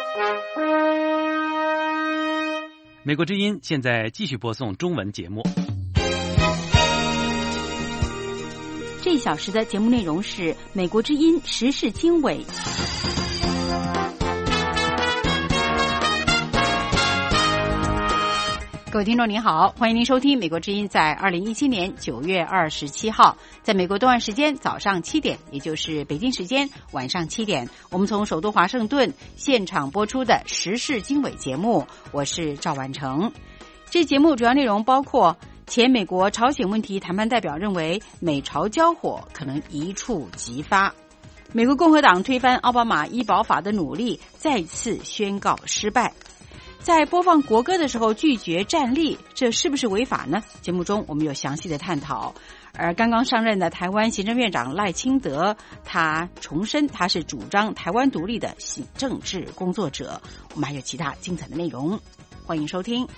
美国之音现在继续播送中文节目。 这一小时的节目内容是美国之音时事经纬。各位听众您好，欢迎您收听美国之音在2017年9月27号在美国东岸时间早上7点，也就是北京时间晚上7点，我们从首都华盛顿现场播出的时事经纬节目，我是赵婉成。这节目主要内容包括前美国朝鲜问题谈判代表认为美朝交火可能一触即发，美国共和党推翻奥巴马医保法的努力再次宣告失败，在播放国歌的时候拒绝站立，这是不是违法呢？节目中我们有详细的探讨。而刚刚上任的台湾行政院长赖清德，他重申他是主张台湾独立的政治工作者。我们还有其他精彩的内容，欢迎收听。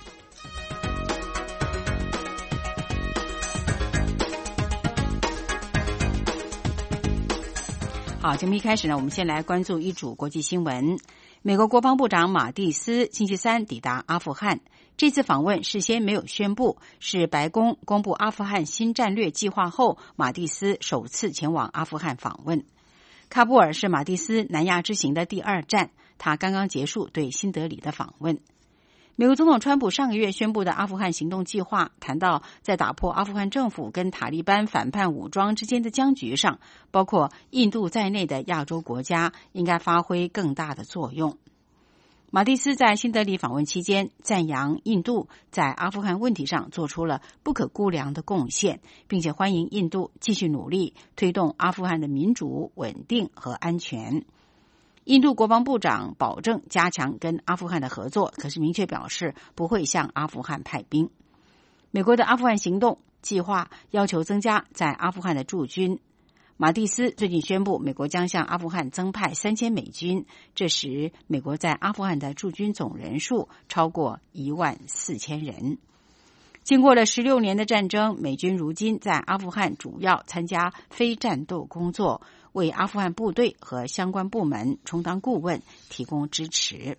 好，节目一开始呢，我们先来关注一组国际新闻。美国国防部长马蒂斯星期三抵达阿富汗，这次访问事先没有宣布，是白宫公布阿富汗新战略计划后，马蒂斯首次前往阿富汗访问。喀布尔是马蒂斯南亚之行的第2站，他刚刚结束对新德里的访问。美国总统川普上个月宣布的阿富汗行动计划谈到，在打破阿富汗政府跟塔利班反叛武装之间的僵局上，包括印度在内的亚洲国家应该发挥更大的作用。马蒂斯在新德里访问期间赞扬印度在阿富汗问题上做出了不可估量的贡献，并且欢迎印度继续努力推动阿富汗的民主、稳定和安全。印度国防部长保证加强跟阿富汗的合作，可是明确表示不会向阿富汗派兵。美国的阿富汗行动计划要求增加在阿富汗的驻军。马蒂斯最近宣布，美国将向阿富汗增派3000美军，这时美国在阿富汗的驻军总人数超过14000人。经过了16年的战争，美军如今在阿富汗主要参加非战斗工作，为阿富汗部队和相关部门充当顾问，提供支持。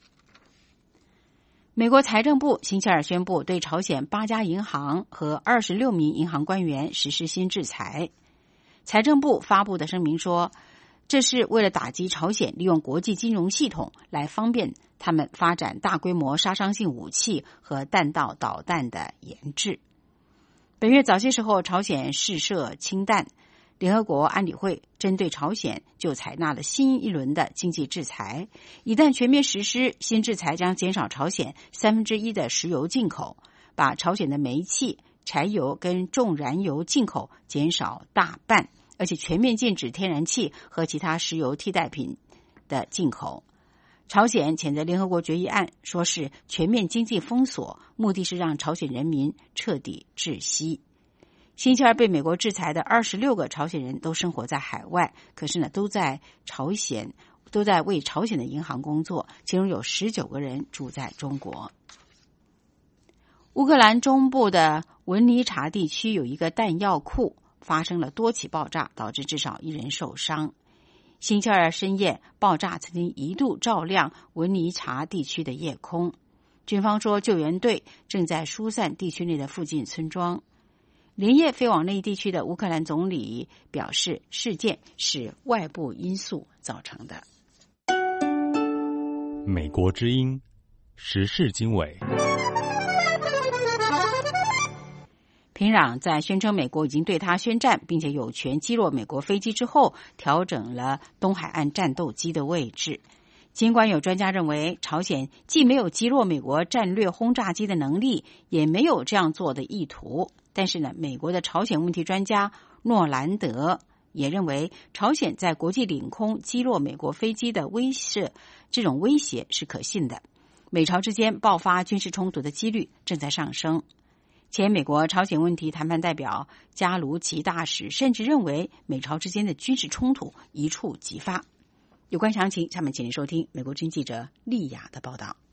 美国财政部星期二宣布，对朝鲜8家银行和26名银行官员实施新制裁。财政部发布的声明说，这是为了打击朝鲜利用国际金融系统来方便他们发展大规模杀伤性武器和弹道导弹的研制。本月早些时候，朝鲜试射氢弹，联合国安理会针对朝鲜就采纳了新一轮的经济制裁。一旦全面实施，新制裁将减少朝鲜1/3的石油进口，把朝鲜的煤气、柴油跟重燃油进口减少大半，而且全面禁止天然气和其他石油替代品的进口。朝鲜谴责联合国决议案，说是全面经济封锁，目的是让朝鲜人民彻底窒息。星期二被美国制裁的26个朝鲜人都生活在海外，可是呢，都在为朝鲜的银行工作，其中有19个人住在中国。乌克兰中部的文尼察地区有一个弹药库发生了多起爆炸，导致至少1人受伤。星期二深夜，爆炸曾经一度照亮文尼察地区的夜空。军方说，救援队正在疏散地区内的附近村庄。连夜飞往那一地区的乌克兰总理表示，事件是外部因素造成的。 美国之音时事经纬。 平壤在宣称美国已经对他宣战，并且有权击落美国飞机之后，调整了东海岸战斗机的位置。尽管有专家认为，朝鲜既没有击落美国战略轰炸机的能力，也没有这样做的意图，但是呢，美国的朝鲜问题专家诺兰德也认为，朝鲜在国际领空击落美国飞机的这种威胁是可信的。美朝之间爆发军事冲突的几率正在上升。前美国朝鲜问题谈判代表加卢奇大使甚至认为，美朝之间的军事冲突一触即发。有关详情，下面请您收听美国之音记者丽雅的报道。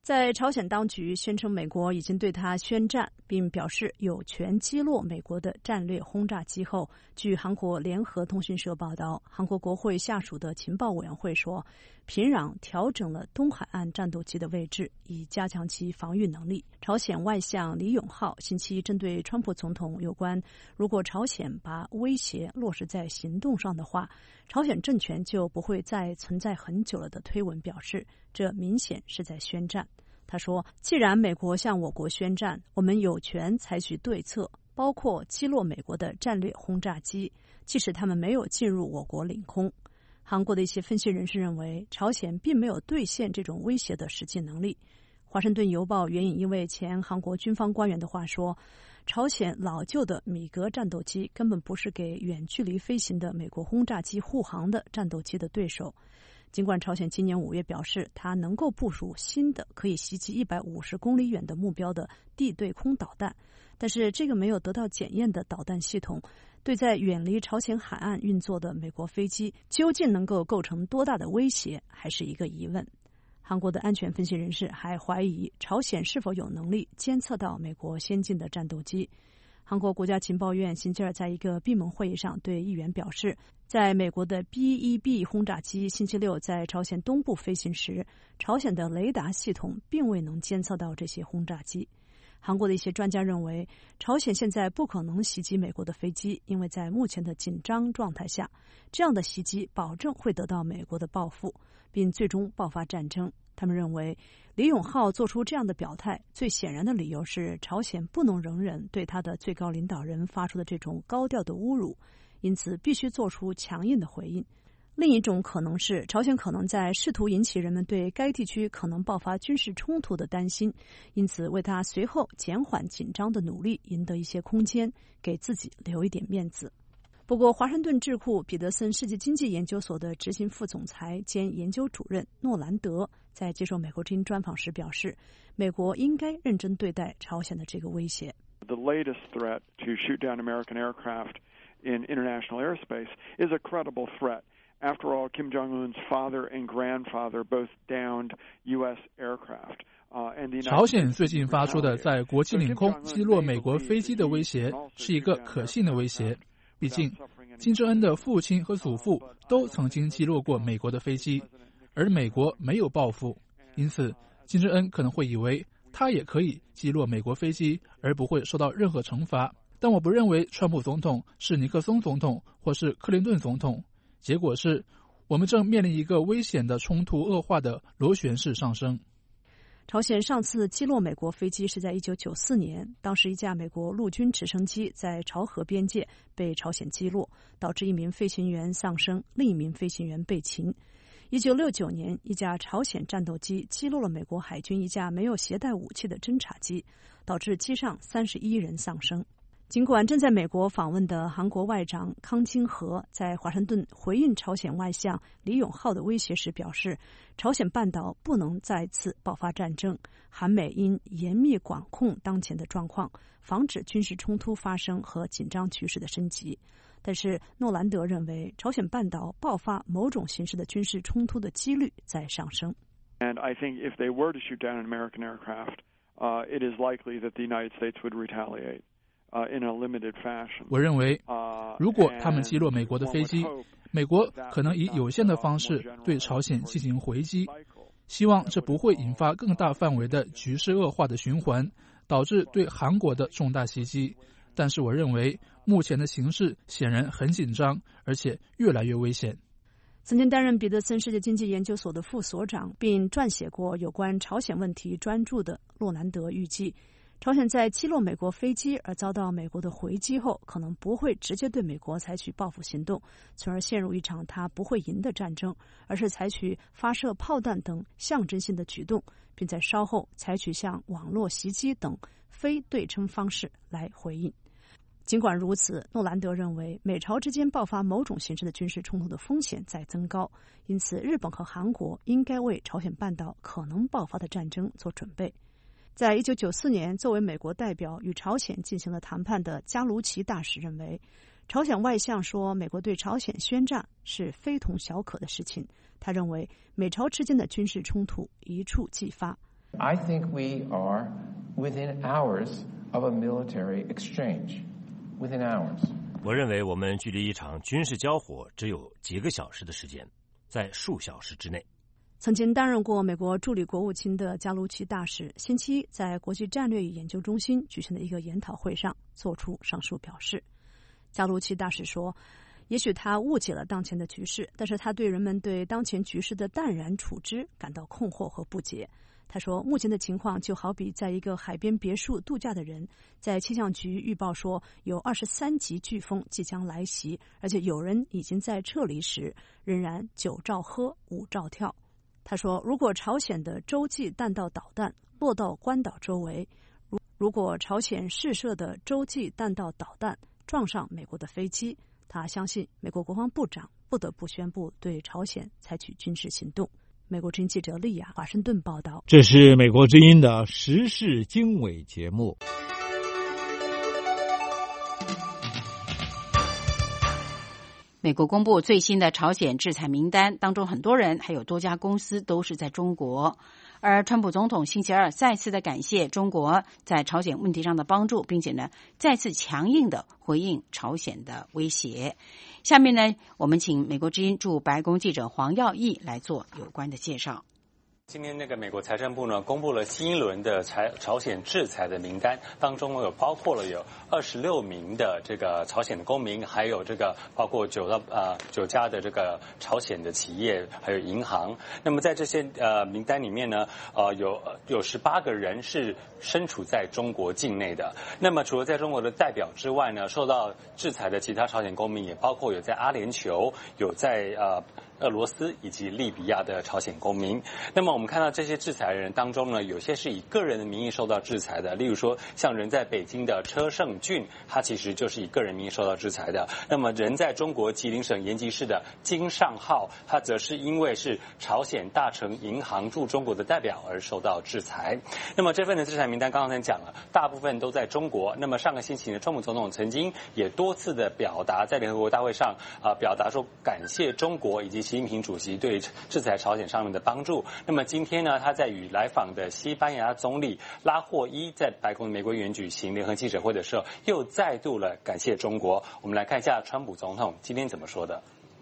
在朝鲜当局宣称美国已经对他宣战，并表示有权击落美国的战略轰炸机后，据韩国联合通讯社报道，韩国国会下属的情报委员会说，平壤调整了东海岸战斗机的位置，以加强其防御能力。朝鲜外相李永浩星期一针对川普总统有关如果朝鲜把威胁落实在行动上的话，朝鲜政权就不会再存在很久了的推文表示，这明显是在宣战。他说，既然美国向我国宣战，我们有权采取对策，包括击落美国的战略轰炸机，即使他们没有进入我国领空。韩国的一些分析人士认为，朝鲜并没有兑现这种威胁的实际能力。华盛顿邮报援引一位前韩国军方官员的话说，朝鲜老旧的米格战斗机根本不是给远距离飞行的美国轰炸机护航的战斗机的对手。尽管朝鲜今年5月表示，它能够部署新的可以袭击150公里远的目标的地对空导弹，但是这个没有得到检验的导弹系统，对在远离朝鲜海岸运作的美国飞机究竟能够构成多大的威胁，还是一个疑问。韩国的安全分析人士还怀疑，朝鲜是否有能力监测到美国先进的战斗机。韩国国家情报院星期二在一个闭门会议上对议员表示，在美国的 B-1B 轰炸机星期六在朝鲜东部飞行时，朝鲜的雷达系统并未能监测到这些轰炸机。韩国的一些专家认为，朝鲜现在不可能袭击美国的飞机，因为在目前的紧张状态下，这样的袭击保证会得到美国的报复，并最终爆发战争。他们认为，李永浩做出这样的表态，最显然的理由是朝鲜不能容忍对他的最高领导人发出的这种高调的侮辱，因此必须做出强硬的回应。另一种可能是，朝鲜可能在试图引起人们对该地区可能爆发军事冲突的担心，因此为他随后减缓紧张的努力赢得一些空间，给自己留一点面子。不过，华盛顿智库彼得森世界经济研究所的执行副总裁兼研究主任诺兰德在接受美国之音专访时表示，美国应该认真对待朝鲜的这个威胁。 The latest threat to shoot down American aircraft in international airspace is a credible threat. After all, Kim Jong-un's father and grandfather both downed U.S. aircraft. 朝鲜最近发出的在国际领空击落美国飞机的威胁是一个可信的威胁。毕竟，金正恩的父亲和祖父都曾经击落过美国的飞机，而美国没有报复，因此金正恩可能会以为他也可以击落美国飞机，而不会受到任何惩罚。但我不认为川普总统是尼克松总统或是克林顿总统。结果是，我们正面临一个危险的冲突恶化的螺旋式上升。 朝鲜上次击落美国飞机是在1994年，当时一架美国陆军直升机在朝核边界被朝鲜击落，导致一名飞行员丧生，另一名飞行员被擒。1969年，一架朝鲜战斗机击落了美国海军一架没有携带武器的侦察机，导致机上31人丧生。尽管正在美国访问的韩国外长康京和在华盛顿回应朝鲜外相李永浩的威胁时表示，朝鲜半岛不能再次爆发战争，韩美应严密管控当前的状况，防止军事冲突发生和紧张局势的升级。但是诺兰德认为，朝鲜半岛爆发某种形式的军事冲突的几率在上升。 And I think if they were to shoot down an American aircraft, it is likely that the United States would retaliate.In a limited fashion. 我认为，如果他们击落美国的飞机，美国可能以有限的方式对朝鲜进行回击，希望这不会引发更大范围的局势恶化的循环，导致对韩国的重大袭击。但是我认为，目前的形势显然很紧张，而且越来越危险。 曾经担任彼得森世界经济研究所的副所长，并撰写过有关朝鲜问题专著的洛兰德预计，朝鲜在击落美国飞机而遭到美国的回击后，可能不会直接对美国采取报复行动，从而陷入一场他不会赢的战争，而是采取发射炮弹等象征性的举动，并在稍后采取像网络袭击等非对称方式来回应。尽管如此，诺兰德认为美朝之间爆发某种形式的军事冲突的风险在增高，因此日本和韩国应该为朝鲜半岛可能爆发的战争做准备。在1994年，作为美国代表与朝鲜进行了谈判的加卢奇大使认为，朝鲜外相说美国对朝鲜宣战是非同小可的事情。他认为美朝之间的军事冲突一触即发。 I think we are within hours of a military exchange. Within hours. 我认为我们距离一场军事交火只有几个小时的时间，在数小时之内。 曾经担任过美国助理国务卿的加卢奇大使，星期一在国际战略与研究中心举行的一个研讨会上做出上述表示。加卢奇大使说，也许他误解了当前的局势，但是他对人们对当前局势的淡然处之感到困惑和不解。他说，目前的情况就好比在一个海边别墅度假的人，在气象局预报说有23级飓风即将来袭，而且有人已经在撤离时仍然9照喝5照跳。他说，如果朝鲜的洲际弹道导弹落到关岛周围，如果朝鲜试射的洲际弹道导弹撞上美国的飞机，他相信美国国防部长不得不宣布对朝鲜采取军事行动。美国之音记者利亚华盛顿报道。 这是美国之音的时事经纬节目。 美国公布最新的朝鲜制裁名单，当中很多人还有多家公司都是在中国。而川普总统星期二再次的感谢中国在朝鲜问题上的帮助，并且呢再次强硬的回应朝鲜的威胁。下面呢，我们请美国之音驻白宫记者黄耀义来做有关的介绍。 今天美国财政部呢公布了新一轮的朝鲜制裁的名单，当中包括了有26名的这个朝鲜的公民，还有这个包括9家的这个朝鲜的企业，还有银行。那么在这些名单里面呢，有18个人是身处在中国境内的。那么除了在中国的代表之外呢，受到制裁的其他朝鲜公民也包括有在阿联酋，有在俄罗斯以及利比亚的朝鲜公民。那么我们看到这些制裁人当中呢，有些是以个人的名义受到制裁的，例如说像人在北京的车胜俊，他其实就是以个人名义受到制裁的。那么人在中国吉林省延吉市的金尚浩，他则是因为是朝鲜大成银行驻中国的代表而受到制裁。那么这份的制裁名单刚才讲了，大部分都在中国。那么上个星期呢，川普总统曾经也多次的表达在联合国大会上表达说感谢中国以及习近平主席对制裁朝鲜上面的帮助。那么今天呢，他在与来访的西班牙总理拉霍伊在白宫美国园举行联合记者会的时候，又再度了感谢中国。我们来看一下川普总统今天怎么说的。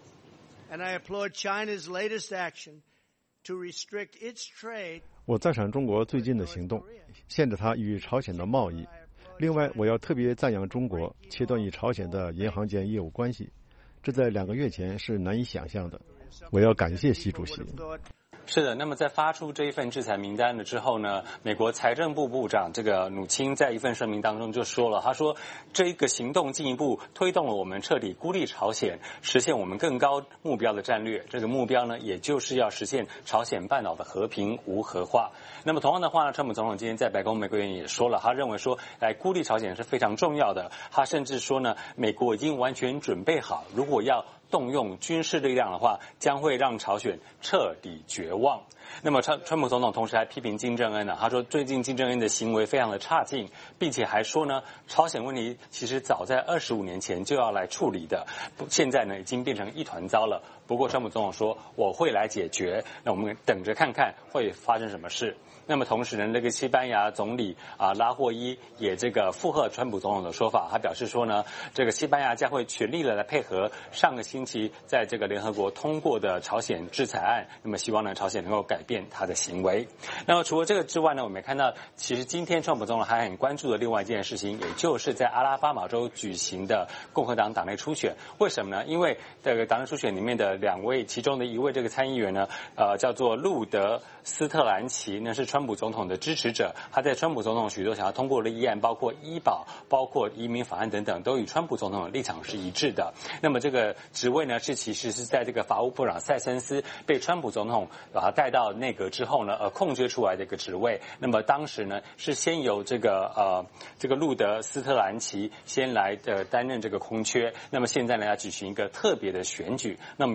And I applaud China's latest action to restrict its trade. 我赞赏中国最近的行动，限制它与朝鲜的贸易。另外，我要特别赞扬中国切断与朝鲜的银行间业务关系，这在2个月前是难以想象的。我要感谢习主席。 是的，那么在发出这一份制裁名单了之后呢，美国财政部部长这个努钦在一份声明当中就说了，他说这个行动进一步推动了我们彻底孤立朝鲜，实现我们更高目标的战略。这个目标呢，也就是要实现朝鲜半岛的和平无核化。那么同样的话呢，川普总统今天在白宫美国园也说了，他认为说来孤立朝鲜是非常重要的。他甚至说呢，美国已经完全准备好，如果要动用军事力量的话，将会让朝鲜彻底绝望。那么川普总统同时还批评金正恩他说最近金正恩的行为非常的差劲，并且还说呢，朝鲜问题其实早在25年前就要来处理的，现在呢已经变成一团糟了。不过川普总统说我会来解决，那我们等着看看会发生什么事。那么同时呢，那个西班牙总理拉霍伊也这个附和川普总统的说法，他表示说呢，这个西班牙将会全力的来配合上个星期在这个联合国通过的朝鲜制裁案，那么希望呢朝鲜能够改变他的行为。那么除了这个之外呢，我们也看到其实今天川普总统还很关注的另外一件事情，也就是在阿拉巴马州举行的共和党党内初选。为什么呢？因为这个党内初选里面的2位，其中的一位这个参议员呢叫做路德斯特兰奇，那是川普总统的支持者，他在川普总统许多想要通过的议案，包括医保、包括移民法案等等，都与川普总统的立场是一致的。那么这个职位呢，其实是在这个法务部长塞森斯被川普总统把他带到内阁之后呢，空缺出来的一个职位。那么当时呢，是先由这个路德斯特兰奇先来担任这个空缺。那么现在呢，要举行一个特别的选举。那么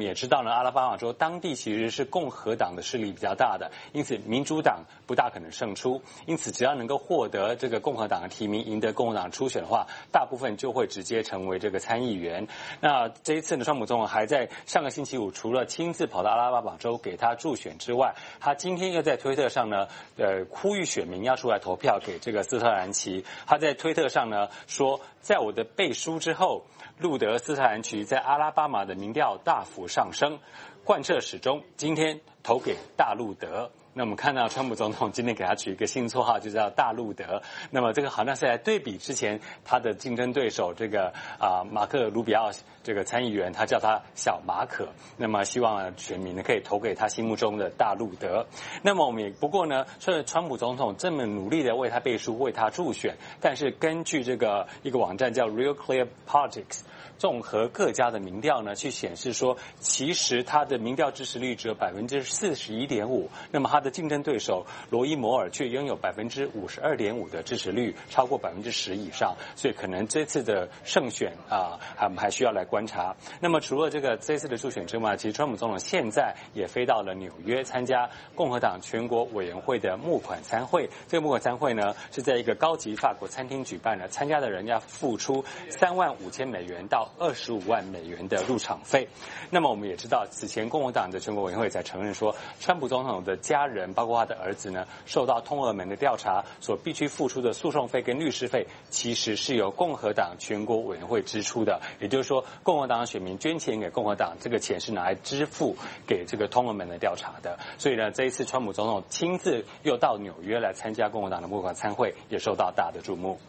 也知道呢，阿拉巴马州当地其实是共和党的势力比较大的，因此民主党不大可能胜出。因此，只要能够获得这个共和党的提名，赢得共和党初选的话，大部分就会直接成为这个参议员。那这一次呢，川普总统还在上个星期五，除了亲自跑到阿拉巴马州给他助选之外，他今天又在推特上呢，呼吁选民要出来投票给这个斯特兰奇。他在推特上呢说，在我的背书之后，路德斯特兰奇在阿拉巴马的民调大幅上升，贯彻始终，今天投给大路德。那我们看到川普总统今天给他取一个新绰号，就叫大路德。那么这个好像是来对比之前他的竞争对手这个马克卢比奥这个参议员，他叫他小马可。那么希望选民呢可以投给他心目中的大路德。那么我们也不过呢，虽然川普总统这么努力的为他背书，为他助选，但是根据这个一个网站叫 Real Clear Politics，综合各家的民调呢，去显示说，其实他的民调支持率只有41.5%，那么他的竞争对手罗伊摩尔却拥有52.5%的支持率，超过10%以上，所以可能这次的胜选还需要来观察。那么除了这次的助选之外，其实川普总统现在也飞到了纽约参加共和党全国委员会的募款餐会。这个募款餐会呢是在一个高级法国餐厅举办的，参加的人要付出$35,000到$25万的入场费。那么我们也知道，此前共和党的全国委员会才承认说，川普总统的家人，包括他的儿子呢，受到通俄门的调查所必须付出的诉讼费跟律师费，其实是由共和党全国委员会支出的。也就是说，共和党的选民捐钱给共和党，这个钱是拿来支付给这个通俄门的调查的。所以呢，这一次川普总统亲自又到纽约来参加共和党的募款餐会，也受到大的注目。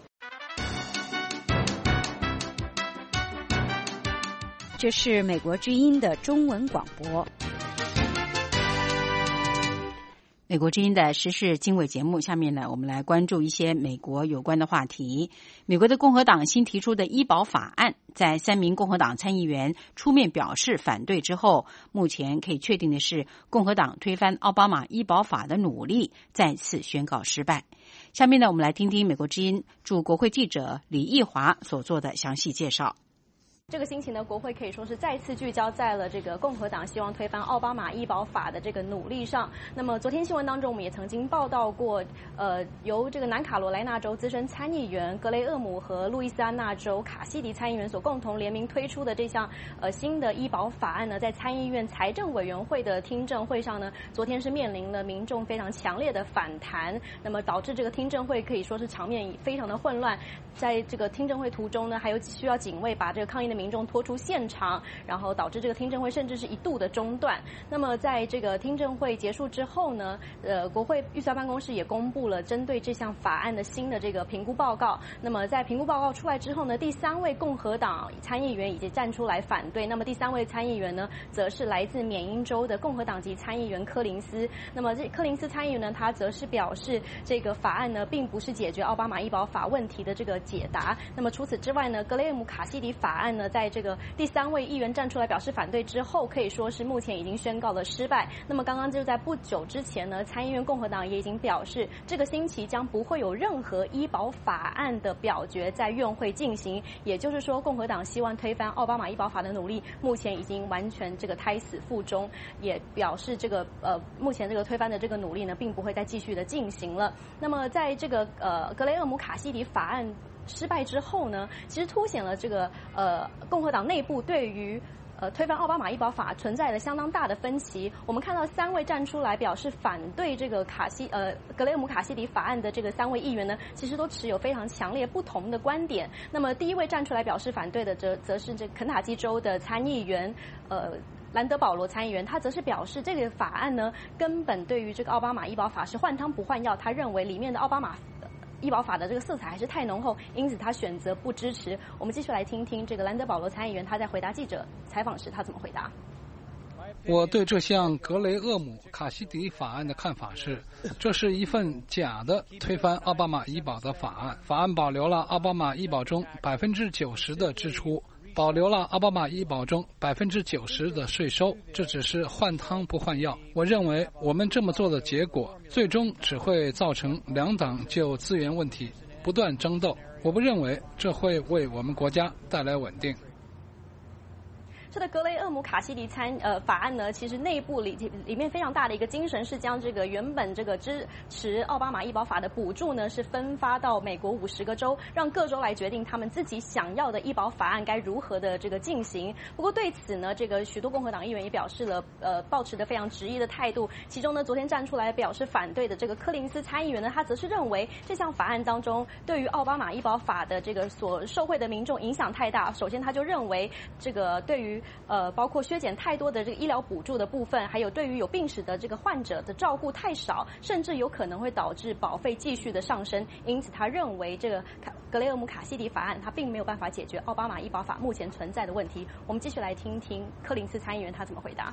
这是美国之音的中文广播。美国之音的时事经纬节目，下面呢，我们来关注一些美国有关的话题。美国的共和党新提出的医保法案，在3名共和党参议员出面表示反对之后，目前可以确定的是，共和党推翻奥巴马医保法的努力再次宣告失败。下面呢，我们来听听美国之音驻国会记者李义华所做的详细介绍。 这个星期呢，国会可以说是再次聚焦在了这个共和党希望推翻奥巴马医保法的这个努力上。那么昨天新闻当中，我们也曾经报道过，由这个南卡罗来纳州资深参议员格雷厄姆和路易斯安那州卡西迪参议员所共同联名推出的这项新的医保法案呢，在参议院财政委员会的听证会上呢，昨天是面临了民众非常强烈的反弹，那么导致这个听证会可以说是场面非常的混乱。在这个听证会途中呢，还有需要警卫把这个抗议的民众拖出现场，然后导致这个听证会甚至是一度的中断。那么在这个听证会结束之后呢，国会预算办公室也公布了针对这项法案的新的这个评估报告。那么在评估报告出来之后呢，第3位共和党参议员已经站出来反对。那么第3位参议员呢，则是来自缅因州的共和党籍参议员柯林斯。那么这柯林斯参议员呢，他则是表示这个法案呢，并不是解决奥巴马医保法问题的这个解答。那么除此之外呢，格雷厄姆卡西迪法案呢，在这个第3位议员站出来表示反对之后，可以说是目前已经宣告了失败。那么刚刚就在不久之前呢，参议院共和党也已经表示，这个星期将不会有任何医保法案的表决在院会进行。也就是说，共和党希望推翻奥巴马医保法的努力，目前已经完全这个胎死腹中，也表示这个目前这个推翻的这个努力呢，并不会再继续的进行了。那么在这个格雷厄姆卡西迪法案失败之后呢，其实凸显了这个共和党内部对于推翻奥巴马医保法存在了相当大的分歧。我们看到3位站出来表示反对这个格雷厄姆卡西迪法案的这个3位议员呢，其实都持有非常强烈不同的观点。那么第一位站出来表示反对的则是这肯塔基州的参议员兰德保罗参议员，他则是表示这个法案呢，根本对于这个奥巴马医保法是换汤不换药。他认为里面的奥巴马医保法的这个色彩还是太浓厚，因此他选择不支持。我们继续来听听这个兰德保罗参议员他在回答记者采访时他怎么回答。 我对这项格雷厄姆卡西迪法案的看法是，这是一份假的推翻奥巴马医保的法案。法案保留了奥巴马医保中90%的支出，保留了奥巴马医保中90%的税收，这只是换汤不换药。我认为我们这么做的结果，最终只会造成两党就资源问题不断争斗。我不认为这会为我们国家带来稳定。 这个格雷厄姆卡西迪法案呢，其实内部里面非常大的一个精神是将这个原本这个支持奥巴马医保法的补助呢，是分发到美国50个州，让各州来决定他们自己想要的医保法案该如何的这个进行。不过对此呢，这个许多共和党议员也表示了抱持的非常质疑的态度。其中呢，昨天站出来表示反对的这个柯林斯参议员呢，他则是认为这项法案当中对于奥巴马医保法的这个所受惠的民众影响太大。首先，他就认为这个对于包括削减太多的这个医疗补助的部分，还有对于有病史的这个患者的照顾太少，甚至有可能会导致保费继续的上升。因此，他认为这个格雷厄姆卡西迪法案它并没有办法解决奥巴马医保法目前存在的问题。我们继续来听听柯林斯参议员他怎么回答。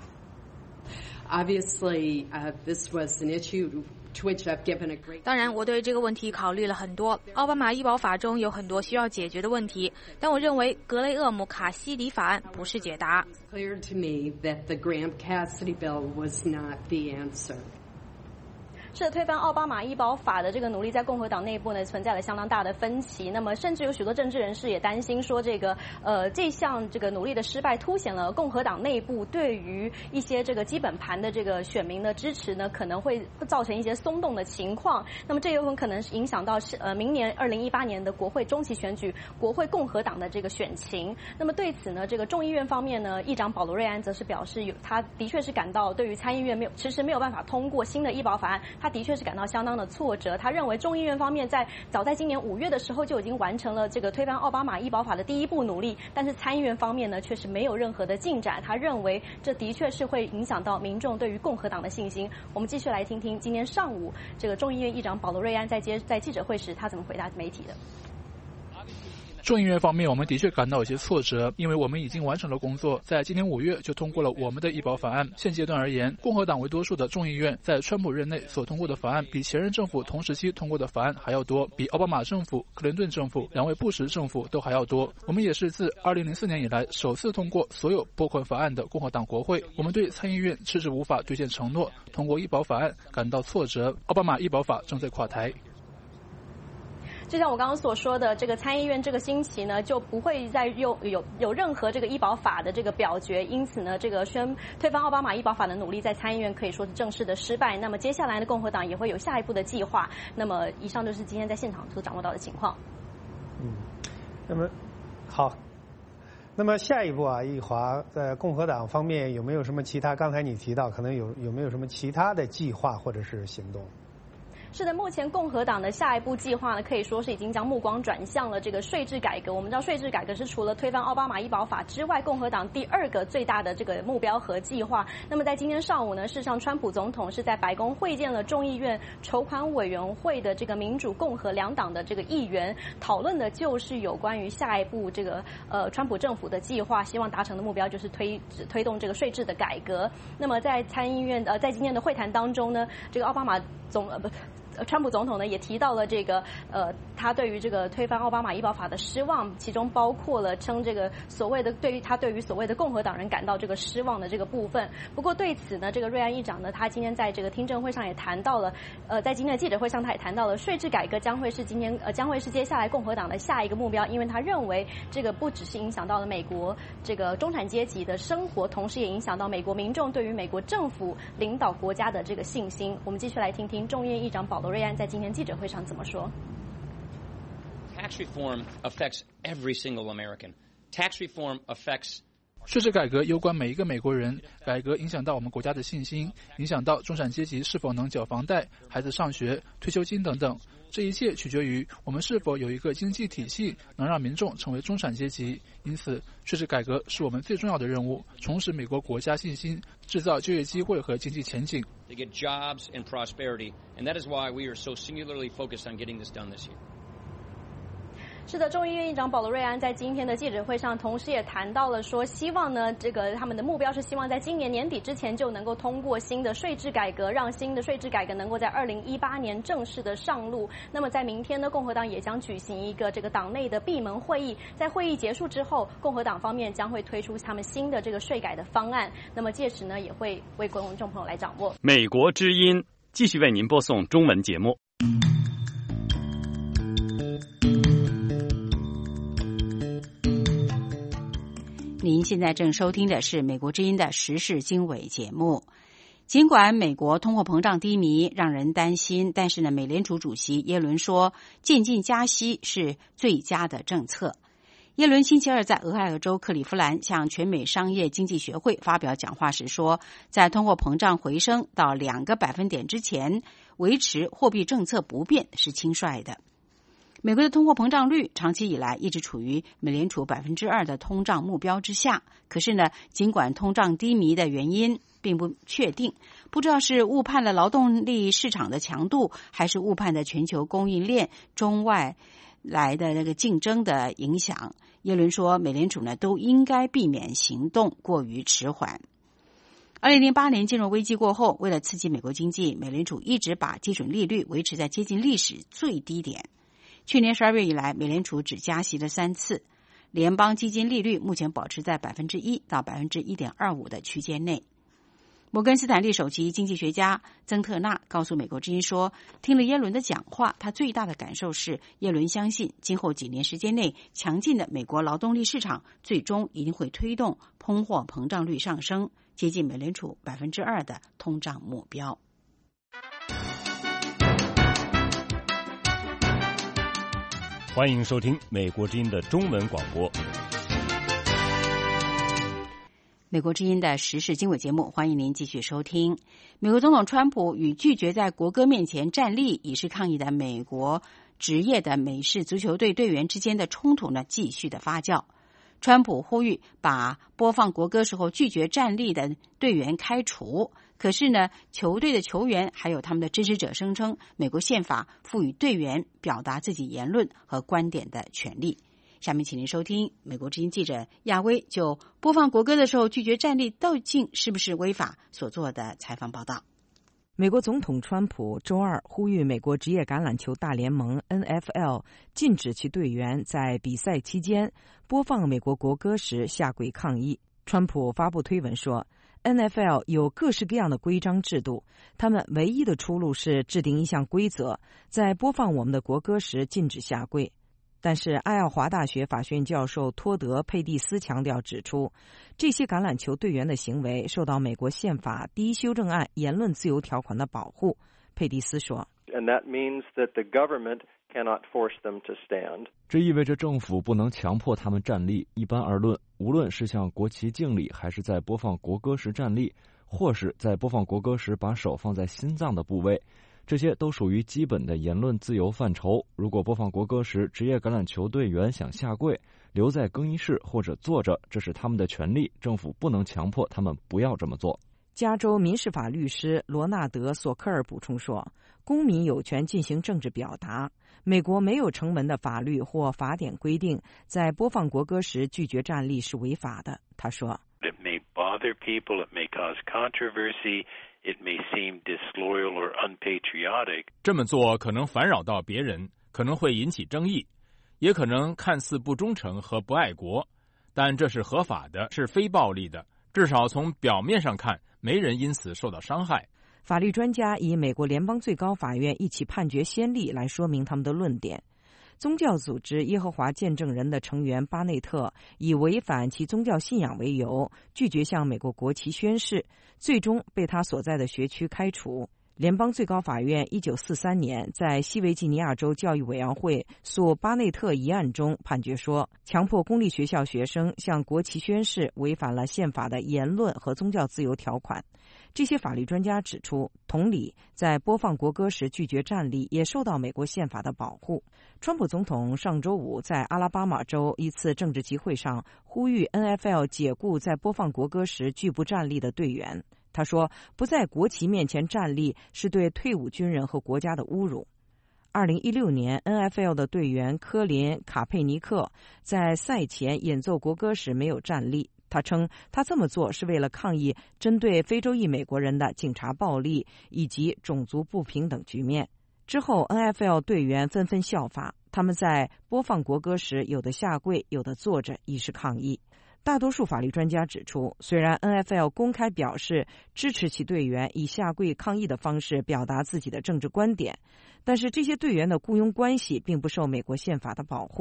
Obviously, this was an issue to which I've given a great. 当然，我对这个问题考虑了很多。奥巴马医保法中有很多需要解决的问题，但我认为格雷厄姆卡西迪法案不是解答。 It's clear to me that the Graham-Cassidy bill was not the answer. 是推翻奥巴马医保法的这个努力，在共和党内部呢存在了相当大的分歧。那么，甚至有许多政治人士也担心说，这项这个努力的失败，凸显了共和党内部对于一些这个基本盘的这个选民的支持呢，可能会造成一些松动的情况。那么，这有可能是影响到明年2018年的国会中期选举，国会共和党的这个选情。那么对此呢，这个众议院方面呢，议长保罗·瑞安则是表示，他的确是感到对于参议院迟迟没有办法通过新的医保法案，他的确是感到相当的挫折。他认为众议院方面早在今年5月的时候就已经完成了这个推翻奥巴马医保法的第一步努力，但是参议院方面呢却是没有任何的进展。他认为这的确是会影响到民众对于共和党的信心。我们继续来听听今天上午这个众议院议长保罗·瑞安在记者会时他怎么回答媒体的。 众议院方面，我们的确感到有些挫折，因为我们已经完成了工作，在今年5月就通过了我们的医保法案。现阶段而言，共和党为多数的众议院在川普任内所通过的法案，比前任政府同时期通过的法案还要多，比奥巴马政府、克林顿政府、2位布什政府都还要多。我们也是自2004年以来首次通过所有拨款法案的共和党国会。我们对参议院迟迟无法兑现承诺通过医保法案感到挫折。奥巴马医保法正在垮台。 就像我刚刚所说的，这个参议院这个星期呢，就不会再有任何这个医保法的这个表决，因此呢，这个推翻奥巴马医保法的努力在参议院可以说是正式的失败。那么接下来呢，共和党也会有下一步的计划。那么以上就是今天在现场所掌握到的情况。 那么好，那么下一步啊，易华在共和党方面有没有什么其他？刚才你提到可能有没有什么其他的计划或者是行动？ 是的，目前共和党的下一步计划呢，可以说是已经将目光转向了这个税制改革。我们知道，税制改革是除了推翻奥巴马医保法之外，共和党第2个最大的这个目标和计划。那么在今天上午呢，事实上，川普总统是在白宫会见了众议院筹款委员会的这个民主共和两党的这个议员，讨论的就是有关于下一步这个川普政府的计划，希望达成的目标就是推动这个税制的改革。那么在参议院在今天的会谈当中呢，这个奥巴马川普总统呢也提到了这个他对于这个推翻奥巴马医保法的失望，其中包括了称这个所谓的对于所谓的共和党人感到这个失望的这个部分。不过对此呢，这个瑞安议长呢，他今天在这个听证会上也谈到了，在今天的记者会上他也谈到了税制改革将会是接下来共和党的下一个目标，因为他认为这个不只是影响到了美国这个中产阶级的生活，同时也影响到美国民众对于美国政府领导国家的这个信心。我们继续来听听众议院议长保罗·瑞安在今天记者会上怎么说。 Tax reform affects every single American. Tax reform affects 税制改革攸关每一个美国人，改革影响到我们国家的信心，影响到中产阶级是否能缴房贷、孩子上学、退休金等等。这一切取决于我们是否有一个经济体系能让民众成为中产阶级。因此，税制改革是我们最重要的任务，重拾美国国家信心，制造就业机会和经济前景。 To get jobs and prosperity, and that is why we are so singularly focused on getting this done this year. 是的，众议院议长保罗·瑞安在今天的记者会上，同时也谈到了说，希望呢，他们的目标是希望在今年年底之前就能够通过新的税制改革，让新的税制改革能够在2018年正式的上路。那么在明天呢，共和党也将举行一个这个党内的闭门会议，在会议结束之后，共和党方面将会推出他们新的这个税改的方案。那么届时呢，也会为观众朋友来掌握。 美国之音继续为您播送中文节目。 您现在正收听的是美国之音的时事经纬节目。尽管美国通货膨胀低迷让人担心，但是呢，美联储主席耶伦说，渐进加息是最佳的政策。耶伦星期二在俄亥俄州克利夫兰向全美商业经济学会发表讲话时说，在通货膨胀回升到2个百分点之前，维持货币政策不变是轻率的。美国的通货膨胀率长期以来一直处于美联储2%的通胀目标之下。可是呢，尽管通胀低迷的原因并不确定，不知道是误判了劳动力市场的强度，还是误判的全球供应链中外来的那个竞争的影响。耶伦说，美联储呢都应该避免行动过于迟缓。2008年金融危机过后，为了刺激美国经济，美联储一直把基准利率维持在接近历史最低点。去年12月以来，美联储只加息了3次，联邦基金利率目前保持在1%到1.25%的区间内。摩根斯坦利首席经济学家曾特纳告诉美国之音说，听了耶伦的讲话，他最大的感受是，耶伦相信今后几年时间内，强劲的美国劳动力市场最终一定会推动通货膨胀率上升，接近美联储2%的通胀目标。 欢迎收听美国之音的中文广播。 美国之音的时事经纬节目，欢迎您继续收听。美国总统川普与拒绝在国歌面前站立以示抗议的美国职业的美式足球队队员之间的冲突呢，继续的发酵。川普呼吁把播放国歌时候拒绝站立的队员开除，可是呢，球队的球员还有他们的支持者声称，美国宪法赋予队员表达自己言论和观点的权利。下面请您收听美国之音记者亚威就播放国歌的时候拒绝站立究竟是不是违法所做的采访报道。 美国总统川普周二呼吁美国职业橄榄球大联盟 NFL 禁止其队员在比赛期间播放美国国歌时下跪抗议。川普发布推文说， NFL 有各式各样的规章制度，他们唯一的出路是制定一项规则，在播放我们的国歌时禁止下跪。但是爱奥华大学法学院教授托德·佩蒂斯强调指出，这些橄榄球队员的行为受到美国宪法第一修正案言论自由条款的保护。佩蒂斯说， And that means that the government cannot force them to stand. 这意味着政府不能强迫他们站立。一般而论，无论是向国旗敬礼，还是在播放国歌时站立，或是在播放国歌时把手放在心脏的部位，这些都属于基本的言论自由范畴。如果播放国歌时，职业橄榄球队员想下跪、留在更衣室或者坐着，这是他们的权利，政府不能强迫他们不要这么做。 加州民事法律师罗纳德·索克尔补充说，公民有权进行政治表达，美国没有成文的法律或法典规定在播放国歌时拒绝站立是违法的。他说， It may bother people, it may cause controversy, it may seem disloyal or unpatriotic. 这么做可能烦扰到别人，可能会引起争议，也可能看似不忠诚和不爱国，但这是合法的，是非暴力的，至少从表面上看，没人因此受到伤害。 法律专家以美国联邦最高法院一起判决先例来说明他们的论点。宗教组织耶和华见证人的成员巴内特以违反其宗教信仰为由，拒绝向美国国旗宣誓，最终被他所在的学区开除。联邦最高法院1943年在西维吉尼亚州教育委员会诉巴内特一案中判决说，强迫公立学校学生向国旗宣誓违反了宪法的言论和宗教自由条款。这些法律专家指出，同理，在播放国歌时拒绝站立也受到美国宪法的保护。川普总统上周五在阿拉巴马州一次政治集会上呼吁 NFL 解雇在播放国歌时拒不站立的队员。他说，不在国旗面前站立是对退伍军人和国家的侮辱。2016年 NFL 的队员科林·卡佩尼克在赛前演奏国歌时没有站立，他称他这么做是为了抗议针对非洲裔美国人的警察暴力以及种族不平等局面。之后 NFL 队员纷纷效法，他们在播放国歌时有的下跪，有的坐着，以示抗议。大多数法律专家指出，虽然 NFL 公开表示支持其队员以下跪抗议的方式表达自己的政治观点，但是这些队员的雇佣关系并不受美国宪法的保护。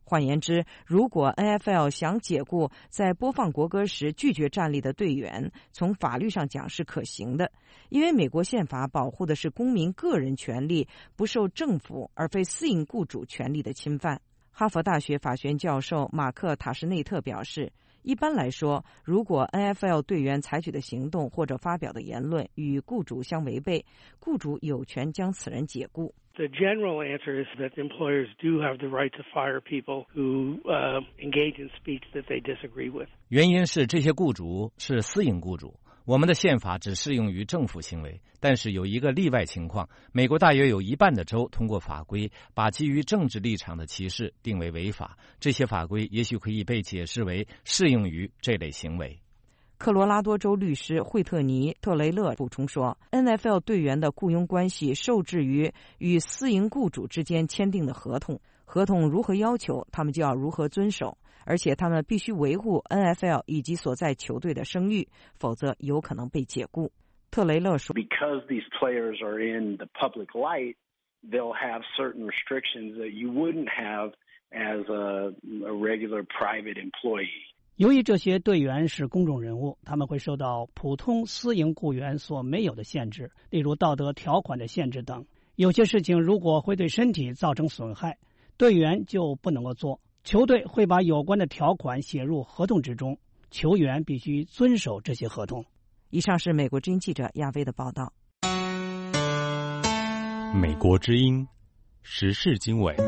换言之，如果 NFL 想解雇在播放国歌时拒绝站立的队员，从法律上讲是可行的，因为美国宪法保护的是公民个人权利不受政府而非私营雇主权利的侵犯。哈佛大学法学院教授马克·塔什内特表示，一般来说，如果 NFL 队员采取的行动或者发表的言论与雇主相违背，雇主有权将此人解雇。 The general answer is that employers do have the right to fire people who engage in speech that they disagree with. 原因是这些雇主是私营雇主，我们的宪法只适用于政府行为，但是有一个例外情况，美国大约有一半的州通过法规把基于政治立场的歧视定为违法，这些法规也许可以被解释为适用于这类行为。 科罗拉多州律师惠特尼·特雷勒补充说 ，NFL 队员的雇佣关系受制于与私营雇主之间签订的合同，合同如何要求，他们就要如何遵守，而且他们必须维护 NFL 以及所在球队的声誉，否则有可能被解雇。特雷勒说 ，Because these players are in the public light, they'll have certain restrictions that you wouldn't have as a regular private employee. 由于这些队员是公众人物，他们会受到普通私营雇员所没有的限制，例如道德条款的限制等。有些事情如果会对身体造成损害，队员就不能够做。球队会把有关的条款写入合同之中，球员必须遵守这些合同。 以上是美国之音记者亚薇的报道。 美国之音时事经纬。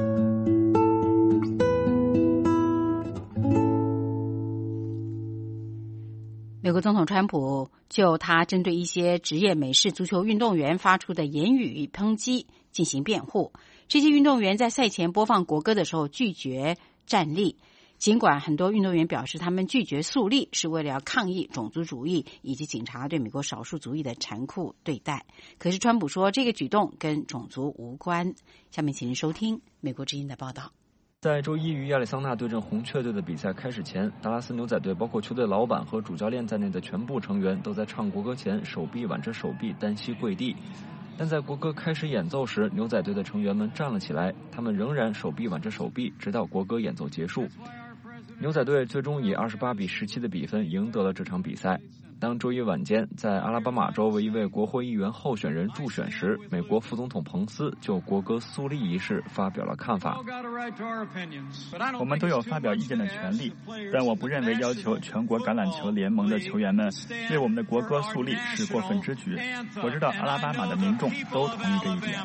美国总统川普就他针对一些职业美式足球运动员发出的言语抨击进行辩护。这些运动员在赛前播放国歌的时候拒绝站立，尽管很多运动员表示他们拒绝肃立是为了要抗议种族主义以及警察对美国少数族裔的残酷对待，可是川普说这个举动跟种族无关。下面请您收听美国之音的报道。 在周一于亚利桑那对阵红雀队的比赛开始前，达拉斯牛仔队包括球队老板和主教练在内的全部成员都在唱国歌前手臂挽着手臂单膝跪地。但在国歌开始演奏时，牛仔队的成员们站了起来，他们仍然手臂挽着手臂，直到国歌演奏结束。牛仔队最终以28-17的比分赢得了这场比赛。当周一晚间在阿拉巴马州为一位国会议员候选人助选时，美国副总统彭斯就国歌肃立仪式发表了看法。 我们都有发表意见的权利，但我不认为要求全国橄榄球联盟的球员们为我们的国歌肃立是过分之举。我知道阿拉巴马的民众都同意这一点。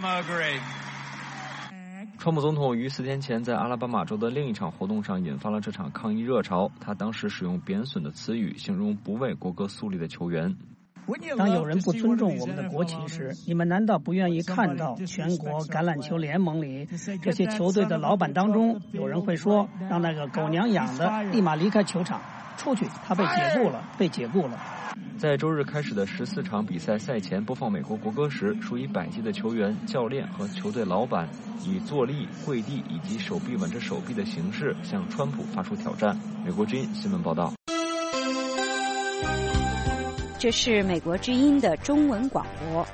川普总统于4天前在阿拉巴马州的另一场活动上引发了这场抗议热潮，他当时使用贬损的词语形容不为国歌肃立的球员。 当有人不尊重我们的国旗时，你们难道不愿意看到全国橄榄球联盟里这些球队的老板当中有人会说，让那个狗娘养的立马离开球场，出去，他被解雇了。 在周日开始的14场比赛赛前播放美国国歌时，数以百计的球员、教练和球队老板以坐立、跪地以及手臂挽着手臂的形式向川普发出挑战。美国之音新闻报道。 这是美国之音的中文广播。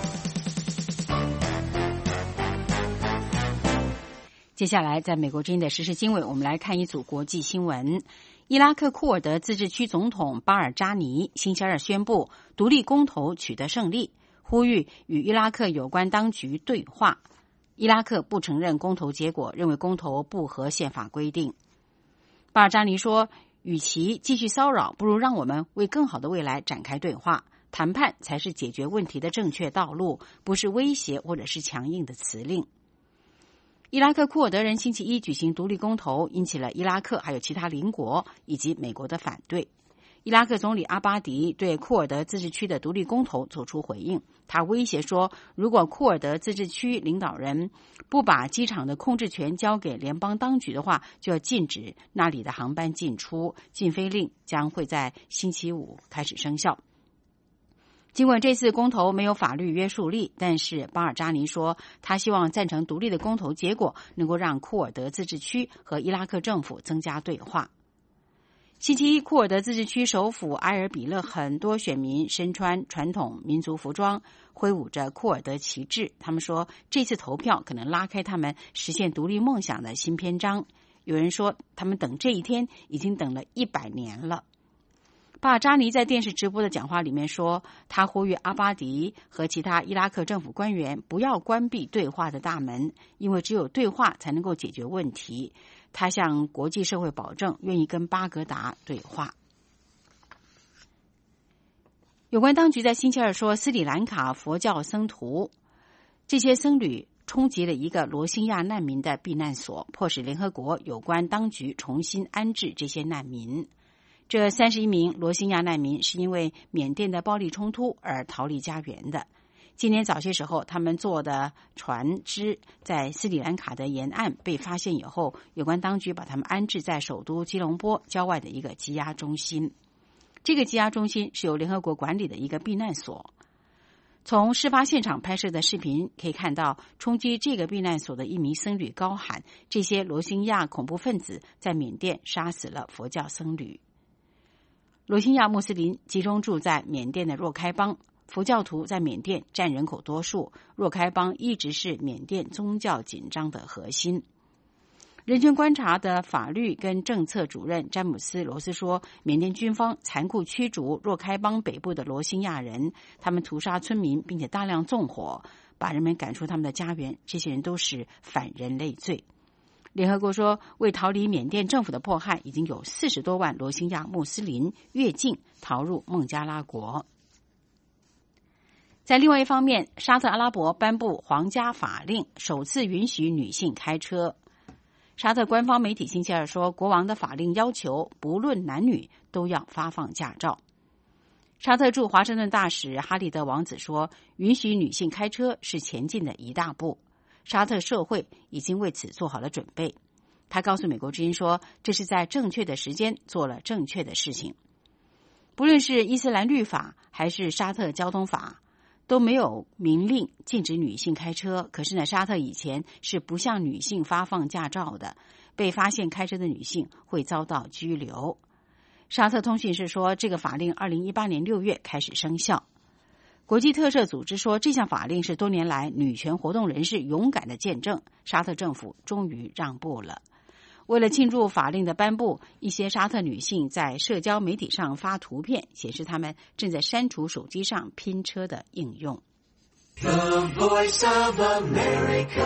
接下来在美国之音的时事经纬，我们来看一组国际新闻。伊拉克库尔德自治区总统巴尔扎尼星期二宣布独立公投取得胜利，呼吁与伊拉克有关当局对话。伊拉克不承认公投结果，认为公投不合宪法规定。巴尔扎尼说，与其继续骚扰，不如让我们为更好的未来展开对话，谈判才是解决问题的正确道路，不是威胁或者是强硬的辞令。伊拉克库尔德人星期一举行独立公投，引起了伊拉克还有其他邻国以及美国的反对。伊拉克总理阿巴迪对库尔德自治区的独立公投做出回应，他威胁说，如果库尔德自治区领导人不把机场的控制权交给联邦当局的话，就要禁止那里的航班进出，禁飞令将会在星期五开始生效。尽管这次公投没有法律约束力，但是巴尔扎尼说，他希望赞成独立的公投结果能够让库尔德自治区和伊拉克政府增加对话。星期一，库尔德自治区首府埃尔比勒很多选民身穿传统民族服装，挥舞着库尔德旗帜。他们说，这次投票可能拉开他们实现独立梦想的新篇章。 有人说他们等这一天已经等了100年了。巴扎尼在电视直播的讲话里面说，他呼吁阿巴迪和其他伊拉克政府官员不要关闭对话的大门，因为只有对话才能够解决问题。他向国际社会保证愿意跟巴格达对话。有关当局在星期二说，斯里兰卡佛教僧徒这些僧侣冲击了一个罗兴亚难民的避难所，迫使联合国有关当局重新安置这些难民。这31名罗兴亚难民是因为缅甸的暴力冲突而逃离家园的。今年早些时候，他们坐的船只在斯里兰卡的沿岸被发现以后，有关当局把他们安置在首都吉隆坡郊外的一个羁押中心。这个羁押中心是由联合国管理的一个避难所。从事发现场拍摄的视频可以看到，冲击这个避难所的一名僧侣高喊，这些罗兴亚恐怖分子在缅甸杀死了佛教僧侣。罗兴亚穆斯林集中住在缅甸的若开邦，佛教徒在缅甸占人口多数，若开邦一直是缅甸宗教紧张的核心。人权观察的法律跟政策主任詹姆斯·罗斯说，缅甸军方残酷驱逐若开邦北部的罗兴亚人，他们屠杀村民，并且大量纵火，把人们赶出他们的家园，这些人都是反人类罪。联合国说，为逃离缅甸政府的迫害，已经有40多万罗兴亚穆斯林越境逃入孟加拉国。在另外一方面，沙特阿拉伯颁布皇家法令，首次允许女性开车。沙特官方媒体星期二说，国王的法令要求不论男女都要发放驾照。沙特驻华盛顿大使哈利德王子说，允许女性开车是前进的一大步，沙特社会已经为此做好了准备。他告诉美国之音说，这是在正确的时间做了正确的事情。不论是伊斯兰律法还是沙特交通法，都没有明令禁止女性开车，可是呢，沙特以前是不向女性发放驾照的，被发现开车的女性会遭到拘留。沙特通讯社说，这个法令2018年6月开始生效。国际特赦组织说，这项法令是多年来女权活动人士勇敢的见证，沙特政府终于让步了。为了庆祝法令的颁布，一些沙特女性在社交媒体上发图片，显示她们正在删除手机上拼车的应用。 The Voice of America，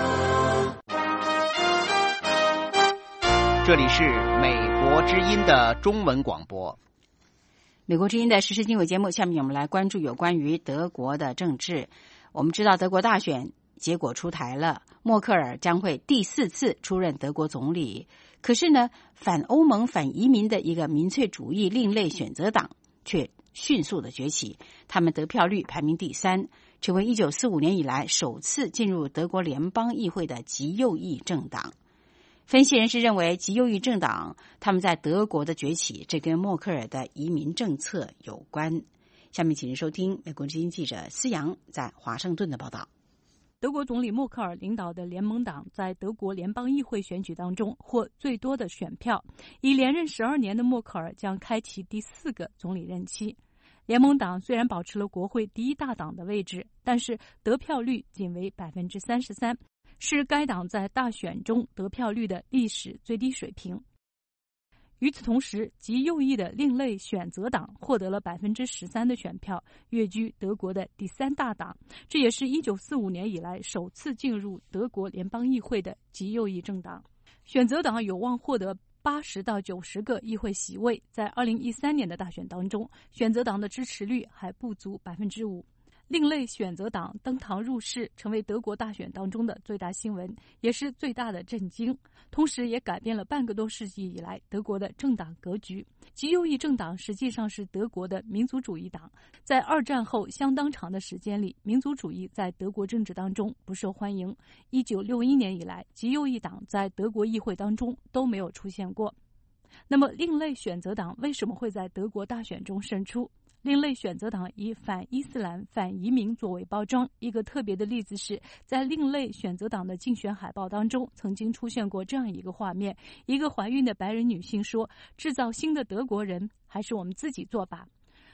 这里是美国之音的中文广播。 美国之音的时事经纬节目，下面我们来关注有关于德国的政治。我们知道德国大选结果出台了，默克尔将会第4次出任德国总理。可是呢，反欧盟、反移民的一个民粹主义另类选择党却迅速的崛起，他们得票率排名第3，成为1945年以来首次进入德国联邦议会的极右翼政党。分析人士认为，极右翼政党他们在德国的崛起，这跟默克尔的移民政策有关。下面请您收听美国之音记者思阳在华盛顿的报道。 德国总理默克尔领导的联盟党在德国联邦议会选举当中获最多的选票，已连任12年的默克尔将开启第4个总理任期。联盟党虽然保持了国会第1大党的位置，但是得票率仅为 33%， 是该党在大选中得票率的历史最低水平。与此同时，极右翼的另类选择党获得了 13% 的选票，跃居德国的第3大党，这也是1945年以来首次进入德国联邦议会的极右翼政党。选择党有望获得80到90个议会席位，在2013年的大选当中，选择党的支持率还不足 5%。另类选择党登堂入室，成为德国大选当中的最大新闻，也是最大的震惊，同时也改变了半个多世纪以来德国的政党格局。极右翼政党实际上是德国的民族主义党，在2战后相当长的时间里，民族主义在德国政治当中不受欢迎。1961年以来，极右翼党在德国议会当中都没有出现过。那么，另类选择党为什么会在德国大选中胜出？另类选择党以反伊斯兰、反移民作为包装。一个特别的例子是，在另类选择党的竞选海报当中，曾经出现过这样一个画面：一个怀孕的白人女性说：“制造新的德国人，还是我们自己做吧。”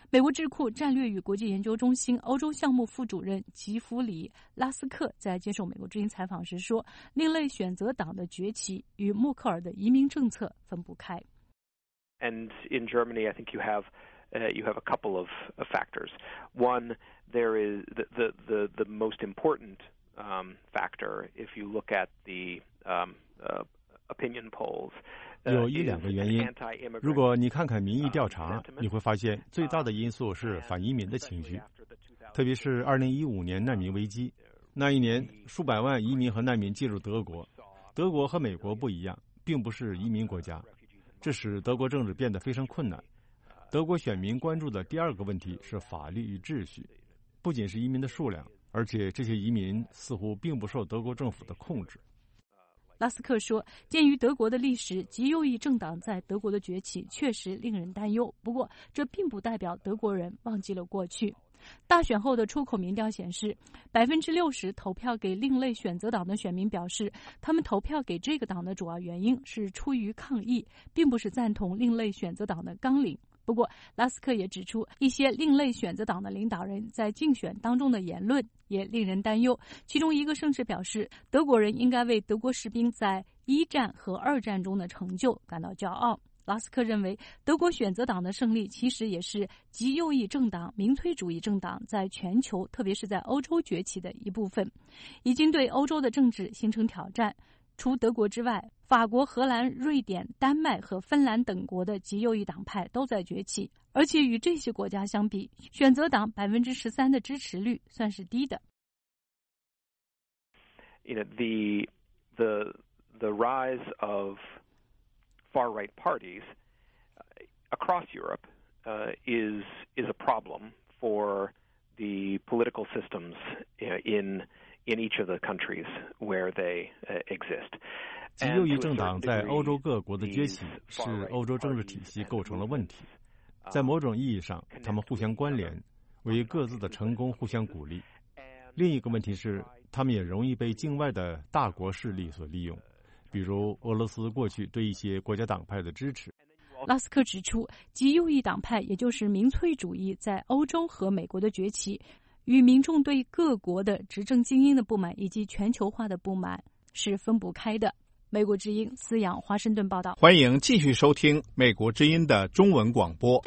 美国智库战略与国际研究中心欧洲项目副主任吉弗里·拉斯克在接受美国之音采访时说，另类选择党的崛起与默克尔的移民政策分不开。 And in Germany, I think you have a couple of factors. One, there is the most important factor if you look at the opinion polls. 有一两个原因，如果你看看民意调查，你会发现最大的因素是反移民的情绪，特别是2015年难民危机。那一年，数百万移民和难民进入德国。德国和美国不一样，并不是移民国家，这使德国政治变得非常困难。德国选民关注的第二个问题是法律与秩序，不仅是移民的数量，而且这些移民似乎并不受德国政府的控制。 拉斯克说，鉴于德国的历史，极右翼政党在德国的崛起确实令人担忧，不过这并不代表德国人忘记了过去。大选后的出口民调显示，60%投票给另类选择党的选民表示，他们投票给这个党的主要原因是出于抗议，并不是赞同另类选择党的纲领。不过，拉斯克也指出，一些另类选择党的领导人在竞选当中的言论也令人担忧。其中一个甚至表示，德国人应该为德国士兵在1战和2战中的成就感到骄傲。拉斯克认为，德国选择党的胜利其实也是极右翼政党、民粹主义政党在全球，特别是在欧洲崛起的一部分，已经对欧洲的政治形成挑战。除德国之外，法国、荷兰、瑞典、丹麦和芬兰等国的极右翼党派都在崛起，而且与这些国家相比，选择党13%的支持率算是低的。 The rise of far-right parties across Europe is a problem for the political systems in each of the countries where they exist. 极右翼政党在欧洲各国的崛起是欧洲政治体系构成了问题。在某种意义上，他们互相关联，为各自的成功互相鼓励。另一个问题是，他们也容易被境外的大国势力所利用，比如俄罗斯过去对一些国家党派的支持。 拉斯克指出，极右翼党派，也就是民粹主义，在欧洲和美国的崛起，与民众对各国的执政精英的不满以及全球化的不满是分不开的。美国之音思阳华盛顿报道。 欢迎继续收听美国之音的中文广播。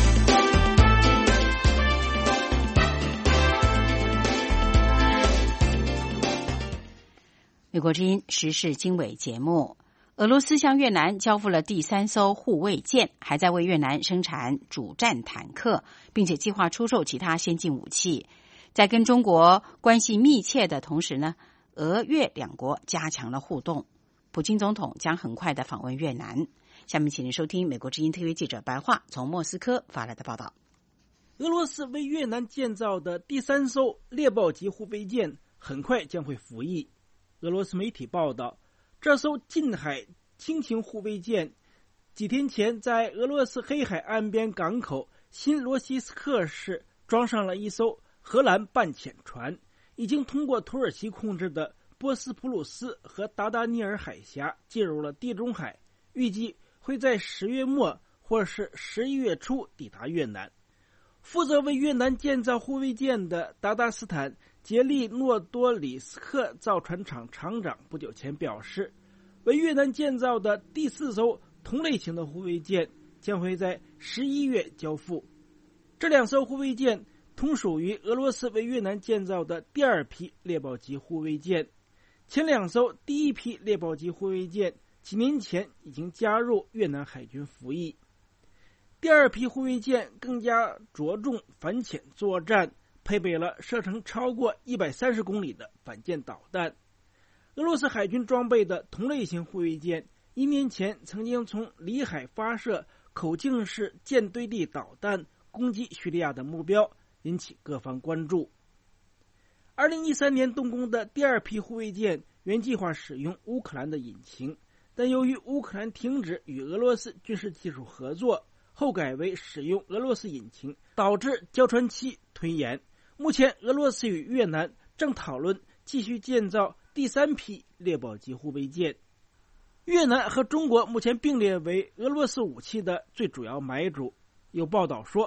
美国之音时事经纬节目，俄罗斯向越南交付了第3艘护卫舰，还在为越南生产主战坦克，并且计划出售其他先进武器。在跟中国关系密切的同时呢，俄越两国加强了互动。普京总统将很快的访问越南。下面请您收听美国之音特约记者白桦从莫斯科发来的报道。 俄罗斯为越南建造的第3艘猎豹级护卫舰很快将会服役。俄罗斯媒体报道，这艘近海轻型护卫舰几天前在俄罗斯黑海岸边港口新罗西斯克市装上了一艘荷兰半潜船，已经通过土耳其控制的波斯普鲁斯和达达尼尔海峡进入了地中海，预计会在10月末或是11月初抵达越南。负责为越南建造护卫舰的达达斯坦杰利诺多里斯克造船厂厂长不久前表示，为越南建造的第4艘同类型的护卫舰将会在11月交付。这2艘护卫舰同属于俄罗斯为越南建造的第2批猎豹级护卫舰。前2艘第1批猎豹级护卫舰几年前已经加入越南海军服役。第2批护卫舰更加着重反潜作战，配备了射程超过130公里的反舰导弹。俄罗斯海军装备的同类型护卫舰1年前曾经从里海发射口径式舰对地导弹攻击叙利亚的目标，引起各方关注。2013年动工的第2批护卫舰原计划使用乌克兰的引擎，但由于乌克兰停止与俄罗斯军事技术合作，后改为使用俄罗斯引擎，导致交船期推延。目前俄罗斯与越南正讨论继续建造第3批猎豹级护卫舰。越南和中国目前并列为俄罗斯武器的最主要买主。有报道说，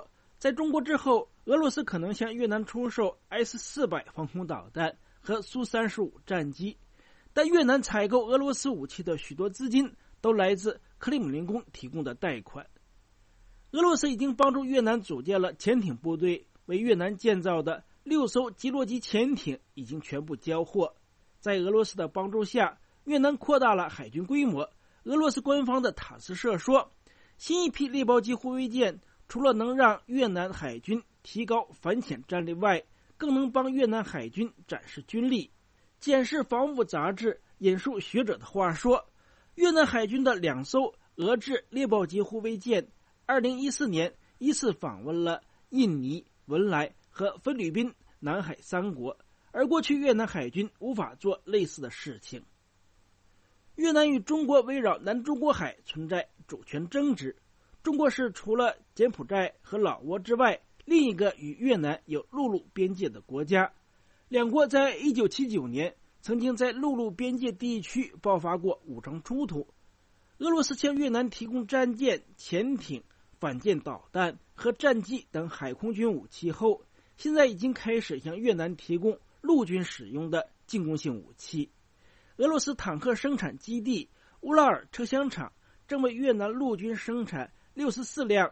在中国之后，俄罗斯可能向越南出售 S-400 防空导弹和苏35战机，但越南采购俄罗斯武器的许多资金都来自克里姆林宫提供的贷款。俄罗斯已经帮助越南组建了潜艇部队，为越南建造的6艘基洛级潜艇已经全部交货。在俄罗斯的帮助下，越南扩大了海军规模。俄罗斯官方的塔斯社说，新一批猎豹级护卫舰除了能让越南海军提高反潜战力外，更能帮越南海军展示军力。检视防务杂志引述学者的话说，越南海军的2艘俄制猎豹级护卫舰2014年依次访问了印尼、文莱和菲律宾、南海3国，而过去越南海军无法做类似的事情。越南与中国围绕南中国海存在主权争执，中国是除了柬埔寨和老挝之外另一个与越南有陆路边界的国家。两国在1979年曾经在陆路边界地区爆发过武装冲突。俄罗斯向越南提供战舰、潜艇、反舰导弹和战机等海空军武器后，现在已经开始向越南提供陆军使用的进攻性武器。俄罗斯坦克生产基地乌拉尔车厢厂正为越南陆军生产64辆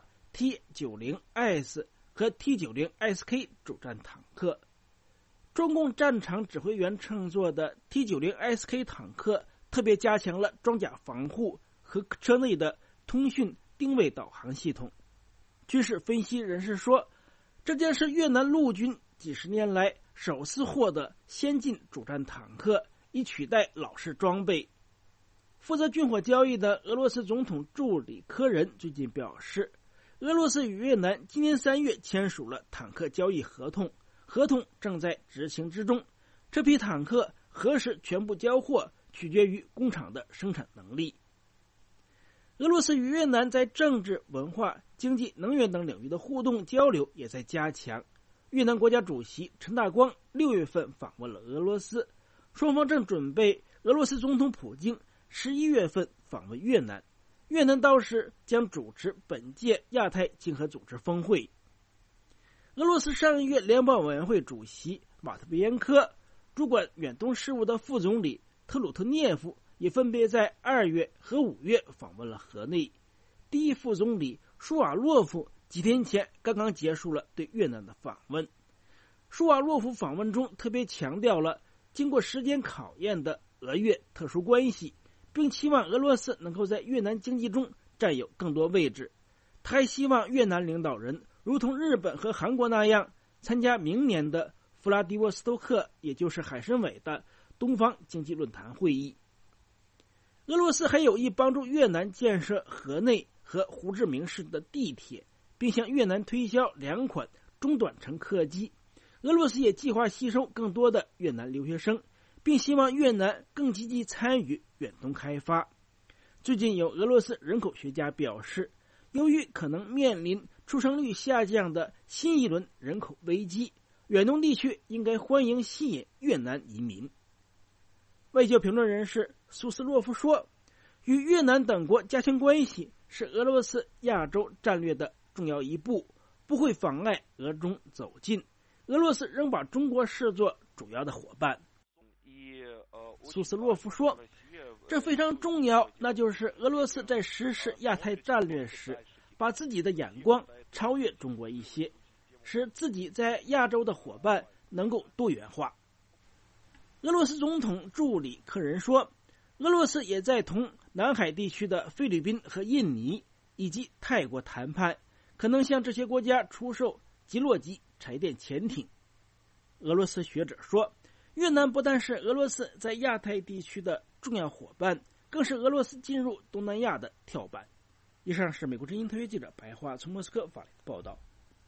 T90S 和 T90SK 主战坦克。中共战场指挥员乘坐的 T90SK 坦克特别加强了装甲防护和车内的通讯定位导航系统。军事分析人士说，这将是越南陆军几十年来首次获得先进主战坦克，以取代老式装备。负责军火交易的俄罗斯总统助理科人最近表示，俄罗斯与越南今年3月签署了坦克交易合同，合同正在执行之中。这批坦克何时全部交货，取决于工厂的生产能力。俄罗斯与越南在政治、文化、经济、能源等领域的互动交流也在加强。越南国家主席陈大光6月份访问了俄罗斯，双方正准备俄罗斯总统普京11月份访问越南，越南到时将主持本届亚太经合组织峰会。俄罗斯上个月联邦委员会主席马特别延科、主管远东事务的副总理特鲁特涅夫也分别在2月和5月访问了河内。第一副总理舒瓦洛夫几天前刚刚结束了对越南的访问。舒瓦洛夫访问中特别强调了经过时间考验的俄越特殊关系，并期望俄罗斯能够在越南经济中占有更多位置。他还希望越南领导人如同日本和韩国那样参加明年的弗拉迪沃斯托克，也就是海参崴的东方经济论坛会议。俄罗斯还有意帮助越南建设河内和胡志明市的地铁，并向越南推销2款中短程客机。俄罗斯也计划吸收更多的越南留学生，并希望越南更积极参与远东开发。最近有俄罗斯人口学家表示，由于可能面临出生率下降的新一轮人口危机，远东地区应该欢迎吸引越南移民。外交评论人士苏斯洛夫说，与越南等国加强关系是俄罗斯亚洲战略的重要一步，不会妨碍俄中走近。俄罗斯仍把中国视作主要的伙伴。苏斯洛夫说，这非常重要，那就是俄罗斯在实施亚太战略时，把自己的眼光超越中国一些，使自己在亚洲的伙伴能够多元化。俄罗斯总统助理科人说，俄罗斯也在同南海地区的菲律宾和印尼以及泰国谈判，可能向这些国家出售基洛级柴电潜艇。俄罗斯学者说，越南不但是俄罗斯在亚太地区的重要伙伴，更是俄罗斯进入东南亚的跳板。以上是美国之音特约记者白桦从莫斯科发来的报道。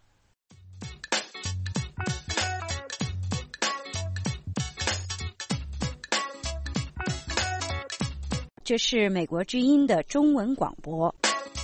这是美国之音的中文广播。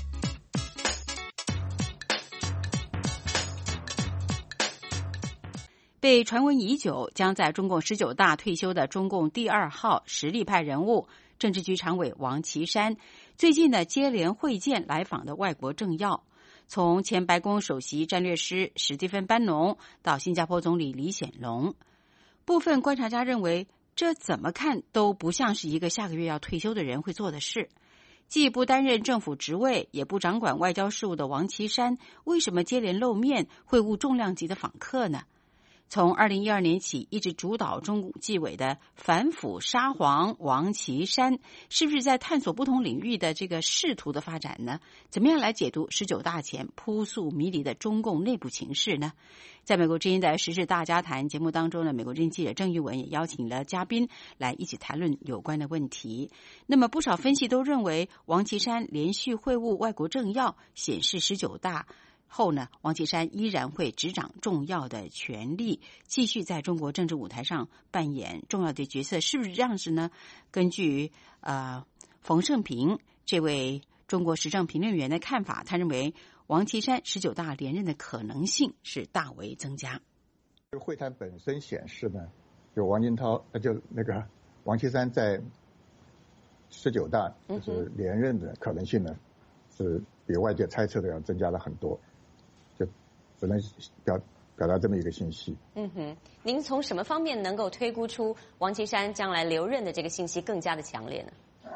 被传闻已久，将在中共19大退休的中共第2号实力派人物、政治局常委王岐山，最近的接连会见来访的外国政要。 从前白宫首席战略师史蒂芬·班农到新加坡总理李显龙。部分观察家认为，这怎么看都不像是一个下个月要退休的人会做的事。既不担任政府职位，也不掌管外交事务的王岐山，为什么接连露面会晤重量级的访客呢？从2012年起，一直主导中纪委的反腐沙皇王岐山，是不是在探索不同领域的这个仕途的发展呢？怎么样来解读19大前扑朔迷离的中共内部情势呢？在美国之音的时事大家谈节目当中呢，美国之音记者郑玉文也邀请了嘉宾来一起谈论有关的问题。那么不少分析都认为，王岐山连续会晤外国政要，显示19大后呢，王岐山依然会执掌重要的权力，继续在中国政治舞台上扮演重要的角色，是不是这样子呢？根据冯胜平这位中国时政评论员的看法，他认为王岐山19大连任的可能性是大为增加。 会谈本身显示呢，就王岐山在19大就是连任的可能性呢，是比外界猜测的要增加了很多。只能表达这么一个信息。 您从什么方面能够推估出王岐山将来留任的这个信息更加的强烈呢？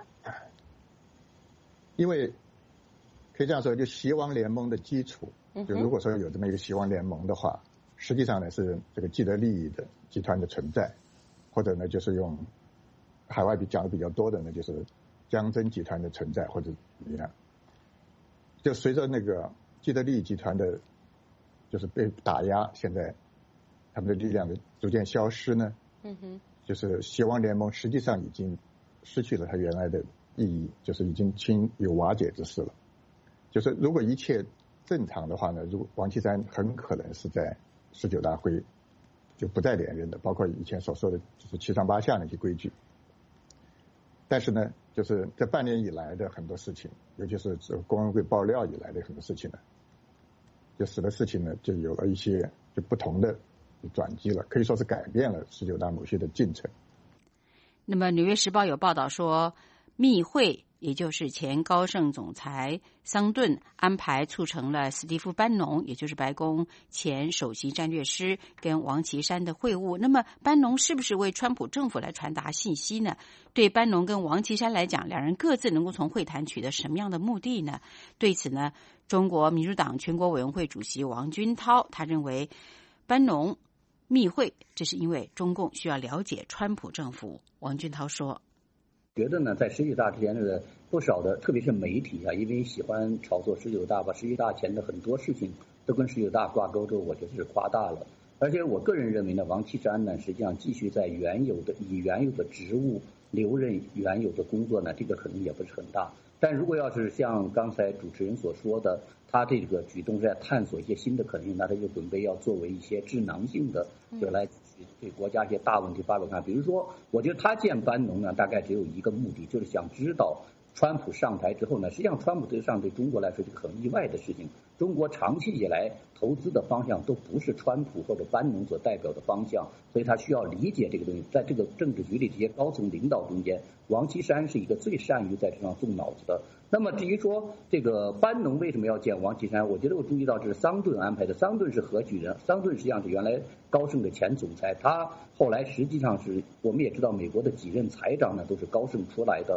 因为可以这样说，就习王联盟的基础，就如果说有这么一个习王联盟的话，实际上呢是这个既得利益的集团的存在，或者呢就是用海外讲的比较多的呢，就是江真集团的存在，或者怎么样。就随着那个既得利益集团的就是被打压，现在他们的力量的逐渐消失呢，就是习王联盟实际上已经失去了它原来的意义，就是已经有瓦解之势了。就是如果一切正常的话呢，如果王岐山很可能是在19大会就不再连任的，包括以前所说的就是7上8下那些规矩。但是呢，就是这半年以来的很多事情，尤其是公安会爆料以来的很多事情呢，就使得事情呢就有了一些就不同的转机了，可以说是改变了19大某些的进程。 那么《纽约时报》有报道说，密会也就是前高盛总裁桑顿安排促成了史蒂夫·班农，也就是白宫前首席战略师跟王岐山的会晤。那么班农是不是为川普政府来传达信息呢？对班农跟王岐山来讲，两人各自能够从会谈取得什么样的目的呢？对此呢，中国民主党全国委员会主席王军涛他认为，班农密会这是因为中共需要了解川普政府。王军涛说， 觉得呢，在19大之前的不少的，特别是媒体啊，因为喜欢炒作19大，把19大前的很多事情都跟19大挂钩之后，我觉得是夸大了。而且我个人认为呢，王岐山呢，实际上继续在以原有的职务留任原有的工作呢，这个可能也不是很大。但如果要是像刚才主持人所说的，他这个举动是在探索一些新的可能性，那他就准备要作为一些智囊性的，就来对国家一些大问题发表看。比如说，我觉得他见班农呢，大概只有一个目的，就是想知道川普上台之后呢，实际上川普对中国来说是个很意外的事情。中国长期以来投资的方向都不是川普或者班农所代表的方向，所以他需要理解这个东西。在这个政治局里这些高层领导中间，王岐山是一个最善于在这上动脑子的。那么至于说这个班农为什么要见王岐山，我觉得我注意到这是桑顿安排的。桑顿是何许人？桑顿实际上是原来高盛的前总裁，他后来实际上是我们也知道，美国的几任财长呢都是高盛出来的。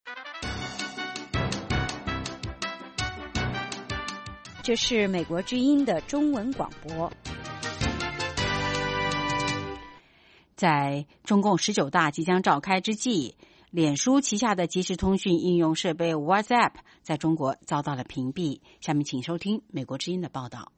这是美国之音的中文广播。 在中共19大即将召开之际，脸书旗下的即时通讯应用设备 WhatsApp 在中国遭到了屏蔽。下面请收听美国之音的报道。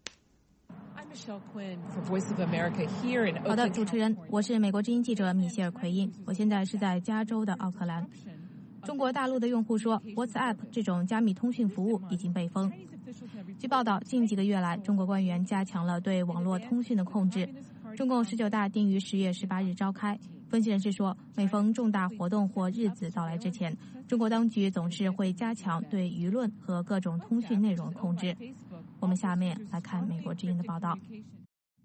好的，主持人，我是美国之音记者米歇尔·奎因，我现在是在加州的奥克兰。中国大陆的用户说 ，WhatsApp 这种加密通讯服务已经被封。据报道，近几个月来，中国官员加强了对网络通讯的控制。中共19大定于10月18日召开。分析人士说，每逢重大活动或日子到来之前，中国当局总是会加强对舆论和各种通讯内容的控制。我们下面来看美国之音的报